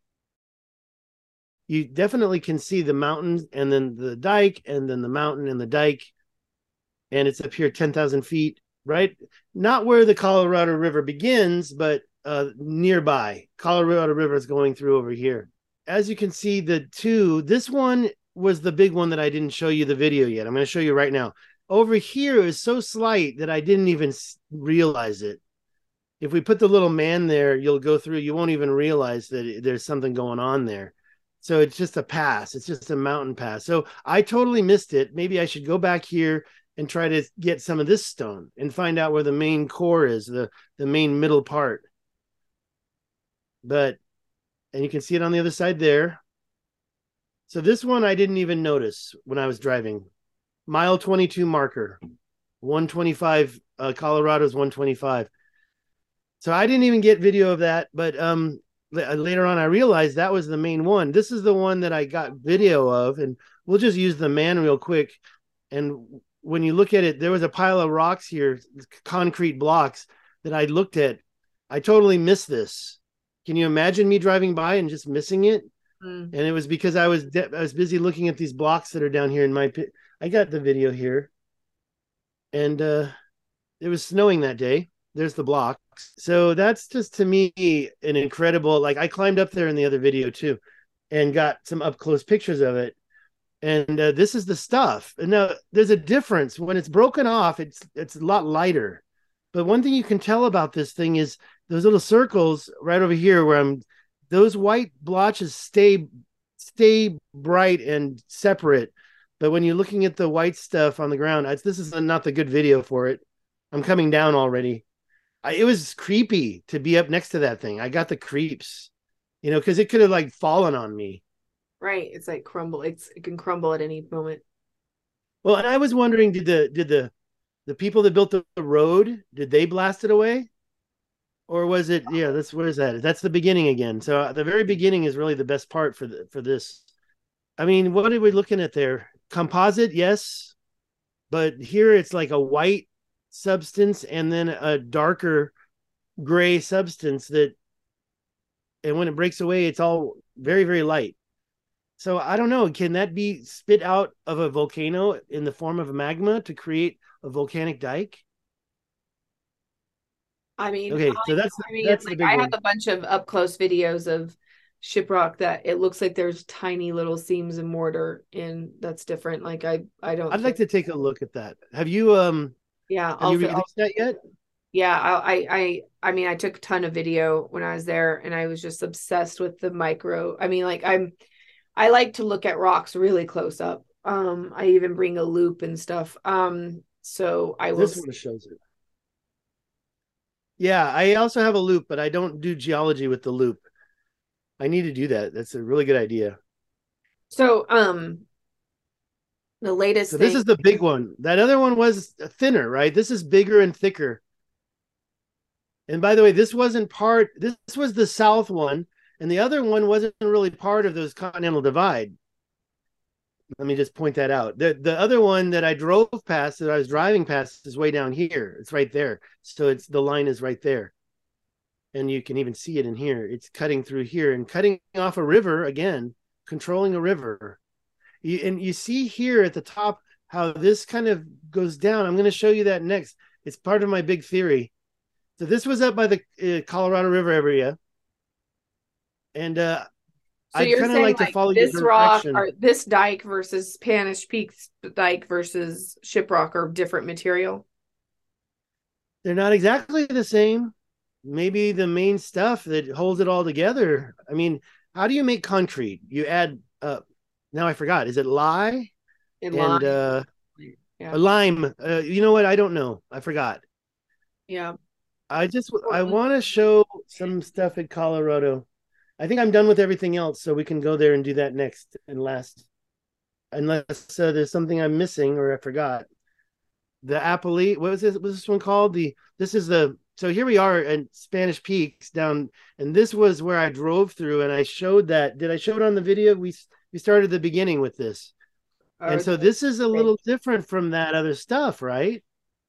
You definitely can see the mountains and then the dike and then the mountain and the dike. And it's up here ten thousand feet, right? Not where the Colorado River begins, but uh, nearby. Colorado River is going through over here. As you can see, the two, this one was the big one that I didn't show you the video yet. I'm going to show you right now. Over here is so slight that I didn't even realize it. If we put the little man there, you'll go through, you won't even realize that there's something going on there. So it's just a pass. It's just a mountain pass. So I totally missed it. Maybe I should go back here and try to get some of this stone and find out where the main core is, the, the main middle part. But, and you can see it on the other side there. So this one I didn't even notice when I was driving. Mile twenty-two marker, one twenty-five, uh, Colorado's one twenty-five. So I didn't even get video of that, but um, later on I realized that was the main one. This is the one that I got video of, and we'll just use the man real quick. And when you look at it, there was a pile of rocks here, concrete blocks that I looked at. I totally missed this. Can you imagine me driving by and just missing it? Mm. And it was because I was de- I was busy looking at these blocks that are down here in my pit. I got the video here, and uh, it was snowing that day. There's the blocks. So that's just to me an incredible. Like I climbed up there in the other video too, and got some up close pictures of it. And uh, this is the stuff. And now there's a difference when it's broken off. It's it's a lot lighter. But one thing you can tell about this thing is those little circles right over here where I'm. Those white blotches stay stay bright and separate. But when you're looking at the white stuff on the ground, I, this is not the good video for it. I'm coming down already. I, it was creepy to be up next to that thing. I got the creeps, you know, because it could have like fallen on me. Right. It's like crumble. It's it can crumble at any moment. Well, and I was wondering, did the did the the people that built the, the road, did they blast it away? Or was it, yeah, that's, where is that? That's the beginning again. So uh, the very beginning is really the best part for the, for this. I mean, what are we looking at there? Composite, yes. But here it's like a white substance and then a darker gray substance that, and when it breaks away, it's all very, very light. So I don't know. Can that be spit out of a volcano in the form of magma to create a volcanic dike? I mean, okay, so that's I mean, that's like the big I one. have a bunch of up close videos of shiprock that it looks like there's tiny little seams of mortar in. That's different. Like I, I don't. I'd think... like to take a look at that. Have you um? Yeah, have I'll, you released I'll, that yet? Yeah, I, I, I, I mean, I took a ton of video when I was there, and I was just obsessed with the micro. I mean, like I'm, I like to look at rocks really close up. Um, I even bring a loop and stuff. Um, so I will. This one shows it. Yeah, I also have a loop, but I don't do geology with the loop. I need to do that. That's a really good idea. So, um, the latest so thing... this is the big one. That other one was thinner, right? This is bigger and thicker. And by the way, this wasn't part, this was the south one, and the other one wasn't really part of those continental divide. Let me just point that out. The the other one that I drove past, that I was driving past, is way down here. It's right there. So it's the line is right there. And you can even see it in here. It's cutting through here and cutting off a river again, controlling a river. You, and you see here at the top how this kind of goes down. I'm going to show you that next. It's part of my big theory. So this was up by the uh, Colorado River area. And uh, So I'd you're kind of saying like to like follow your this rock direction. or this dike versus Spanish Peaks dike versus Shiprock are different material? They're not exactly the same. Maybe the main stuff that holds it all together. I mean, how do you make concrete? You add uh now I forgot. Is it lye In and line. uh Yeah. a lime? Uh, you know what? I don't know. I forgot. Yeah. I just I Portland. want to show some stuff at Colorado. I think I'm done with everything else, so we can go there and do that next and last, unless uh, there's something I'm missing or I forgot. The Appalachia, what was this? What was this one called? The this is the so here we are in Spanish Peaks down, and this was where I drove through, and I showed that. Did I show it on the video? We we started the beginning with this, and Or so the- this is a little different from that other stuff, right?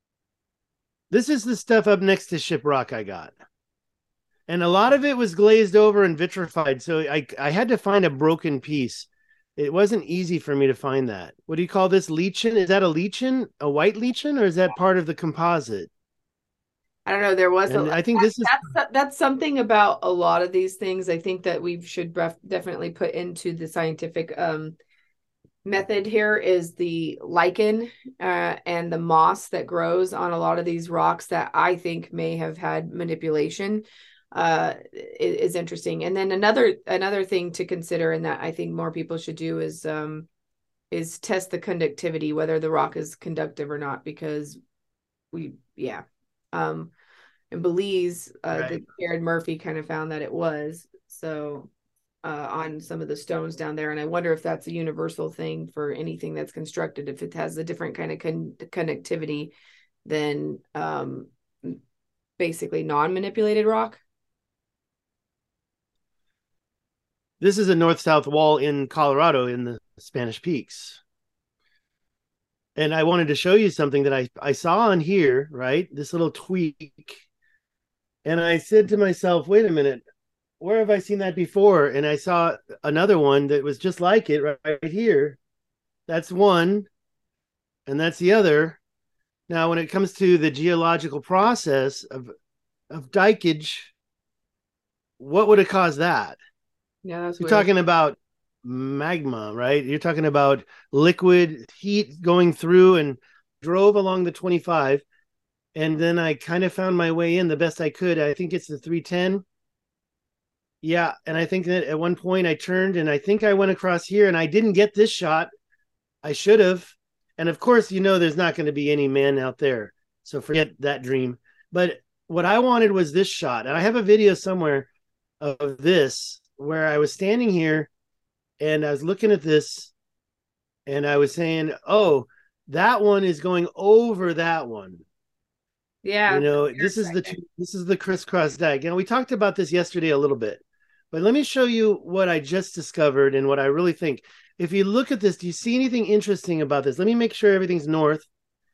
This is the stuff up next to Shiprock I got. And a lot of it was glazed over and vitrified. So I, I had to find a broken piece. It wasn't easy for me to find that. What do you call this? Lichen? Is that a lichen? A white lichen? Or is that part of the composite? I don't know. There was a And I think that, this is that's that's something about a lot of these things. I think that we should ref, definitely put into the scientific um method here is the lichen uh, and the moss that grows on a lot of these rocks that I think may have had manipulation uh, is, is interesting. And then another another thing to consider, and that I think more people should do is um, is test the conductivity, whether the rock is conductive or not, because we yeah. Um, in Belize, uh, right. the Jared Murphy kind of found that it was so uh, on some of the stones down there. And I wonder if that's a universal thing for anything that's constructed, if it has a different kind of con- connectivity than um, basically non-manipulated rock. This is a north-south wall in Colorado in the Spanish Peaks. And I wanted to show you something that I, I saw on here, right? This little tweak. And I said to myself, wait a minute, where have I seen that before? And I saw another one that was just like it right, right here. That's one, and that's the other. Now, when it comes to the geological process of of dikage, what would have caused that? Yeah, that's You're weird. talking about magma, right? You're talking about liquid heat going through and drove along the twenty-five. And then I kind of found my way in the best I could. I think it's the three ten. Yeah. And I think that at one point I turned and I think I went across here and I didn't get this shot. I should have. And of course, you know, there's not going to be any man out there. So forget that dream. But what I wanted was this shot. And I have a video somewhere of this where I was standing here and I was looking at this and I was saying, oh, that one is going over that one. Yeah. You know, this is the this is the crisscross dike. And we talked about this yesterday a little bit. But let me show you what I just discovered and what I really think. If you look at this, do you see anything interesting about this? Let me make sure everything's north.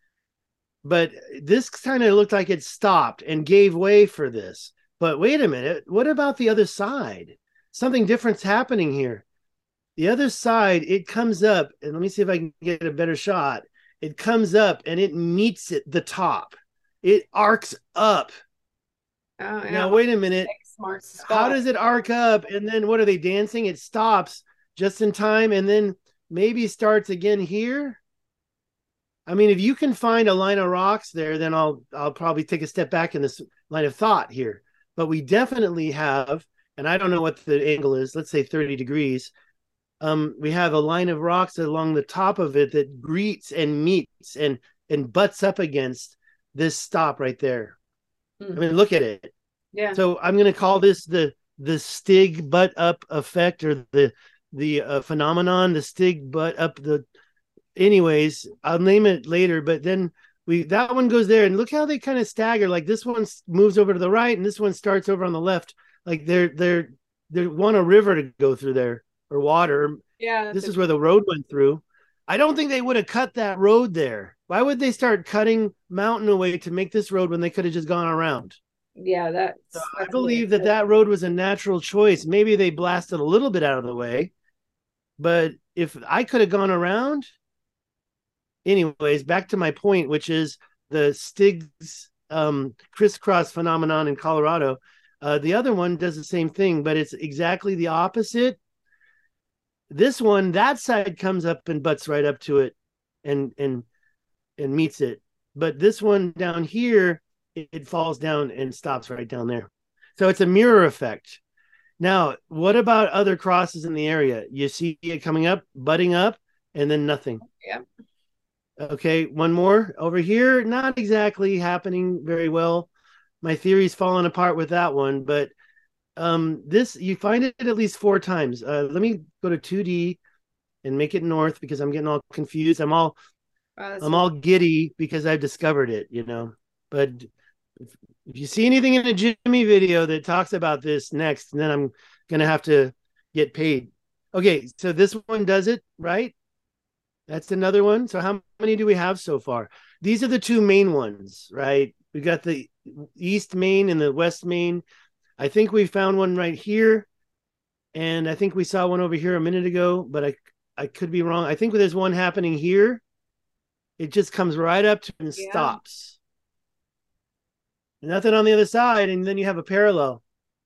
But this kind of looked like it stopped and gave way for this. But wait a minute. What about the other side? Something different's happening here. The other side, it comes up, and let me see if I can get a better shot. It comes up and it meets at the top. It arcs up. Oh, yeah. Now, wait a minute. Smart How does it arc up? And then what are they dancing? It stops just in time and then maybe starts again here. I mean, if you can find a line of rocks there, then I'll I'll probably take a step back in this line of thought here. But we definitely have, and I don't know what the angle is, let's say thirty degrees. Um, we have a line of rocks along the top of it that greets and meets and and butts up against this stop right there. Mm. I mean, look at it. Yeah. So I'm going to call this the the Stig butt up effect, or the the uh, phenomenon, the Stig butt up. The anyways, I'll name it later. But then we that one goes there, and look how they kind of stagger. Like this one moves over to the right, and this one starts over on the left. Like they're they're they want a river to go through there or water. Yeah. This is where the road went through. I don't think they would have cut that road there. Why would they start cutting mountain away to make this road when they could have just gone around? Yeah, So that's I that's believe that that road was a natural choice. Maybe they blasted a little bit out of the way, but if I could have gone around, anyways, back to my point, which is the Stig's um, crisscross phenomenon in Colorado. Uh, the other one does the same thing, but it's exactly the opposite. This one, that side comes up and butts right up to it and and and meets it. But this one down here, it, it falls down and stops right down there. So it's a mirror effect. Now, what about other crosses in the area? You see it coming up, butting up, and then nothing. Yeah. Okay, one more over here. Not exactly happening very well. My theory's falling apart with that one, but um, this you find it at least four times. Uh, let me go to two D and make it north because I'm getting all confused. I'm all Wow, I'm so all giddy because I've discovered it, you know. But if, if you see anything in a Jimmy video that talks about this next, then I'm gonna have to get paid. Okay, so this one does it, right? That's another one. So how many do we have so far? These are the two main ones, right? We got the East Main and the West Main. I think we found one right here. And I think we saw one over here a minute ago, but I I could be wrong. I think there's one happening here. It just comes right up to and yeah. stops. Nothing on the other side, and then you have a parallel.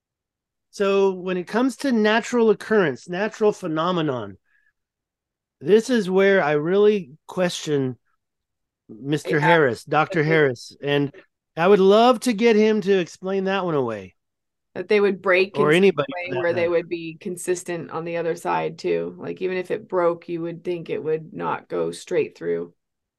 So when it comes to natural occurrence, natural phenomenon, this is where I really question Mister Yeah. Harris, Doctor Harris, and I would love to get him to explain that one away, That they would break in or such a anybody for way that where they matter. would be consistent on the other side too. Like even if it broke, you would think it would not go straight through.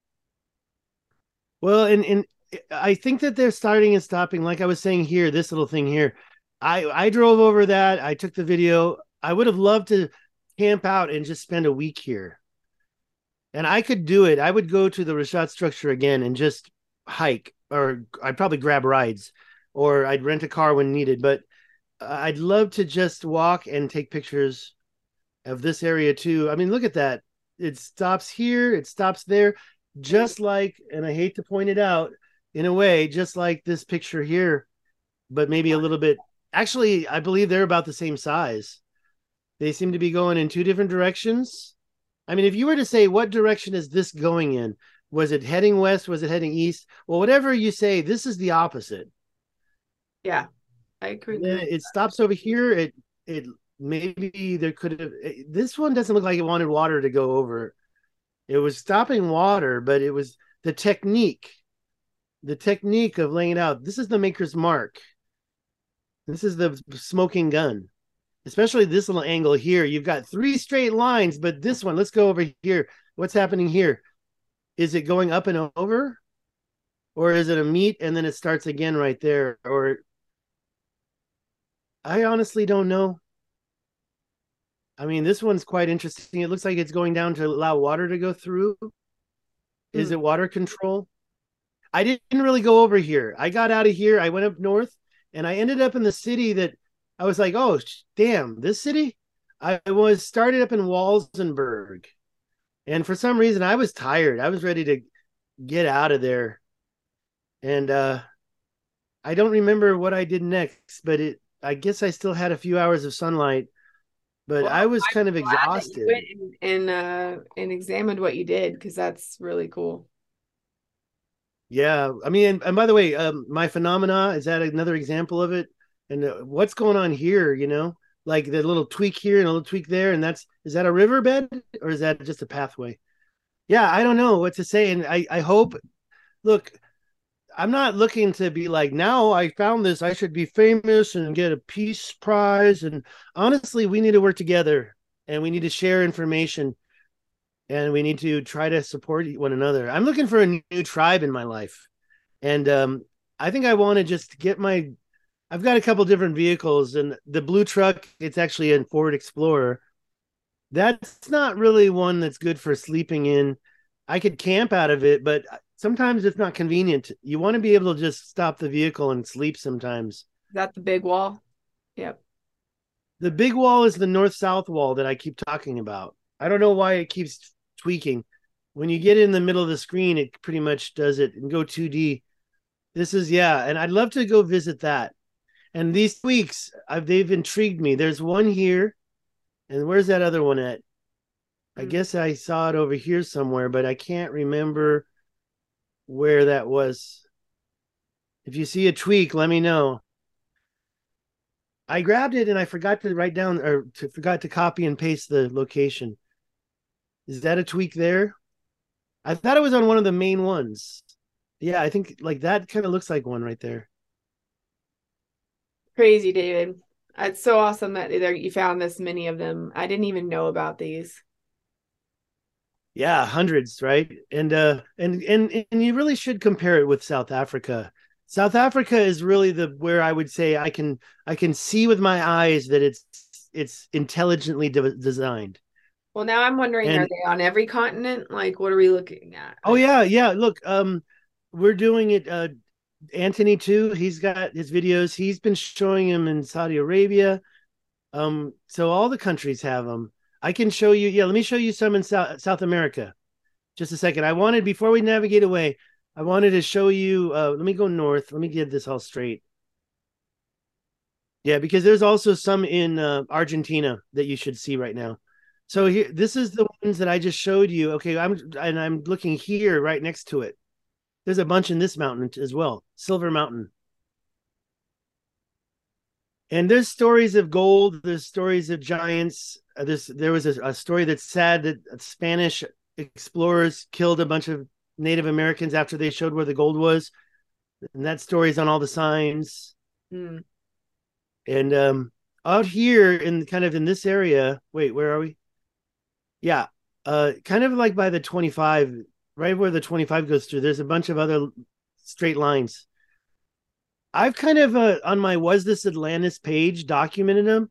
Well, and and I think that they're starting and stopping. Like I was saying here, this little thing here. I I drove over that. I took the video. I would have loved to camp out and just spend a week here. And I could do it. I would go to the Rashad structure again and just hike, or I'd probably grab rides, or I'd rent a car when needed. But I'd love to just walk and take pictures of this area too. I mean, look at that. It stops here, it stops there, just like, and I hate to point it out in a way, just like this picture here, but maybe a little bit. Actually, I believe they're about the same size. They seem to be going in two different directions. I mean, if you were to say, what direction is this going in? Was it heading west? Was it heading east? Well, whatever you say, this is the opposite. Yeah, I could And then agree. it stops over here. It it maybe there could have this one doesn't look like it wanted water to go over. It was stopping water, but it was the technique, the technique of laying it out. This is the maker's mark. This is the smoking gun. Especially this little angle here. You've got three straight lines, but this one, let's go over here. What's happening here? Is it going up and over? Or is it a meet and then it starts again right there? Or I honestly don't know. I mean, this one's quite interesting. It looks like it's going down to allow water to go through. Is Hmm. it water control? I didn't really go over here. I got out of here. I went up north and I ended up in the city that I was like, oh, damn, this city? I was started up in Walsenburg. And for some reason, I was tired. I was ready to get out of there. And uh, I don't remember what I did next, but it, I guess I still had a few hours of sunlight, but Well, I was I'm kind of glad that you exhausted. went and and, uh, and examined what you did because that's really cool. Yeah. I mean, and, and by the way, um, my phenomena, is that another example of it? And uh, what's going on here, you know? Like the little tweak here and a little tweak there, and that's is that a riverbed or is that just a pathway? Yeah, I don't know what to say. And I, I hope, look, I'm not looking to be like, now I found this, I should be famous and get a peace prize. And honestly, we need to work together and we need to share information and we need to try to support one another. I'm looking for a new tribe in my life. And um, I think I want to just get my, I've got a couple different vehicles and the blue truck, it's actually a Ford Explorer. That's not really one that's good for sleeping in. I could camp out of it, but sometimes it's not convenient. You want to be able to just stop the vehicle and sleep sometimes. Is that the big wall? Yep. The big wall is the north south wall that I keep talking about. I don't know why it keeps tweaking. when you get in the middle of the screen, it pretty much does it and go two D. This is, yeah. And I'd love to go visit that. And these tweaks, I've, they've intrigued me. There's one here. And where's that other one at? I Mm. guess I saw it over here somewhere, but I can't remember where that was. If you see a tweak, let me know. I grabbed it and I forgot to write down or to, forgot to copy and paste the location. Is that a tweak there? I thought it was on one of the main ones. Yeah, I think like that kind of looks like one right there. Crazy, David. It's so awesome that there you found this many of them. I didn't even know about these. Yeah, hundreds, right? And uh and and and you really should compare it with South Africa. South Africa is really the where I would say I can I can see with my eyes that it's it's intelligently de- designed. Well, now I'm wondering, are And they on every continent? Like, what are we looking at? oh yeah, yeah, look, um we're doing it uh Anthony too. He's got his videos. He's been showing him in Saudi Arabia. Um so all the countries have them. I can show you. Yeah, let me show you some in South South America. Just a second. I wanted before we navigate away, I wanted to show you. Uh, let me go north. Let me get this all straight. Yeah, because there's also some in uh, Argentina that you should see right now. So here, this is the ones that I just showed you. Okay, I'm and I'm looking here right next to it. There's a bunch in this mountain as well, Silver Mountain. And there's stories of gold. There's stories of giants. Uh, there's there was a, a story that's sad that Spanish explorers killed a bunch of Native Americans after they showed where the gold was, and that story's on all the signs. Hmm. And um, out here in kind of in this area, wait, where are we? Yeah, uh, kind of like by the twenty-five, right where the twenty-five goes through. There's a bunch of other straight lines. I've kind of uh, on my Was This Atlantis page documented them.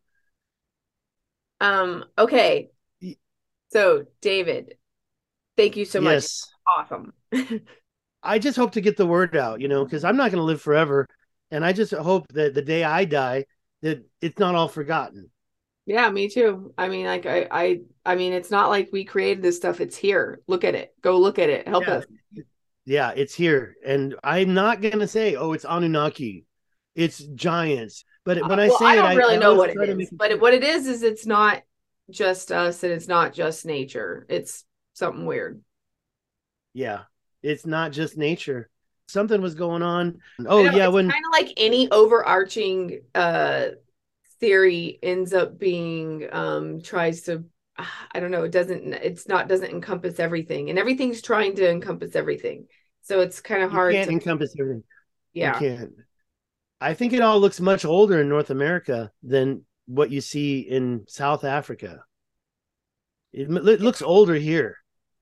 Um, okay. So, David, thank you so much. Yes. Awesome. I just hope to get the word out, you know, because I'm not going to live forever. And I just hope that the day I die, that it's not all forgotten. Yeah, me too. I mean, like I, I, I mean, it's not like we created this stuff. It's here. Look at it. Go look at it. Help Yeah. us. Yeah, it's here. And I'm not going to say, oh, it's Anunnaki, it's giants. But when Uh, I well, I say it, don't I, really I know always what it try to is, make it but it, clear. what it is is it's not just us, and it's not just nature. It's something weird. Yeah, it's not just nature. Something was going on. I Oh, know yeah. it's When kind of like any overarching uh theory ends up being um tries to I don't know, it doesn't it's not doesn't encompass everything, and everything's trying to encompass everything. So it's kind of you hard can't to encompass everything, you yeah. can't. I think it all looks much older in North America than what you see in South Africa. It, it looks older here.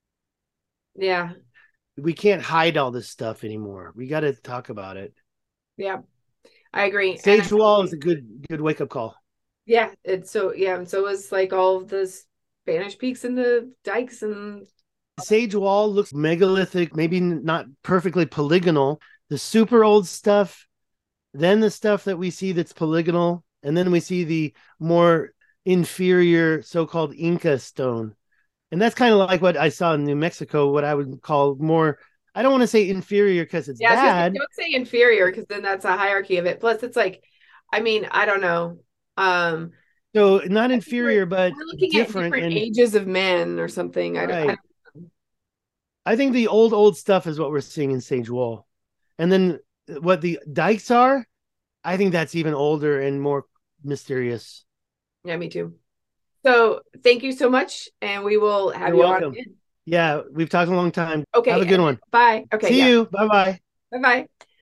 Yeah. We can't hide all this stuff anymore. We got to talk about it. Yeah. I agree. And I, Sage Wall is a good good wake up call. yeah, it's so yeah, and so is like all of the Spanish peaks and the dikes and Sage Wall looks megalithic, maybe not perfectly polygonal. The super old stuff, then the stuff that we see that's polygonal, and then we see the more inferior so-called Inca stone. And that's kind of like what I saw in New Mexico, what I would call more, I don't want to say inferior because it's yeah, I was gonna say, bad. don't say inferior because then that's a hierarchy of it. Plus, it's like, I mean, I don't know. Um, So not I think we're inferior, but we're looking at different. different And ages of men or something. I don't, I right. I think the old, old stuff is what we're seeing in Sage Wall. And then what the dikes are, I think that's even older and more mysterious. Yeah, me too. So thank you so much, and we will have You're you on welcome. again. Yeah, we've talked a long time. Have Okay, a good and one. bye. Okay, See yeah. you. Bye bye. Bye bye.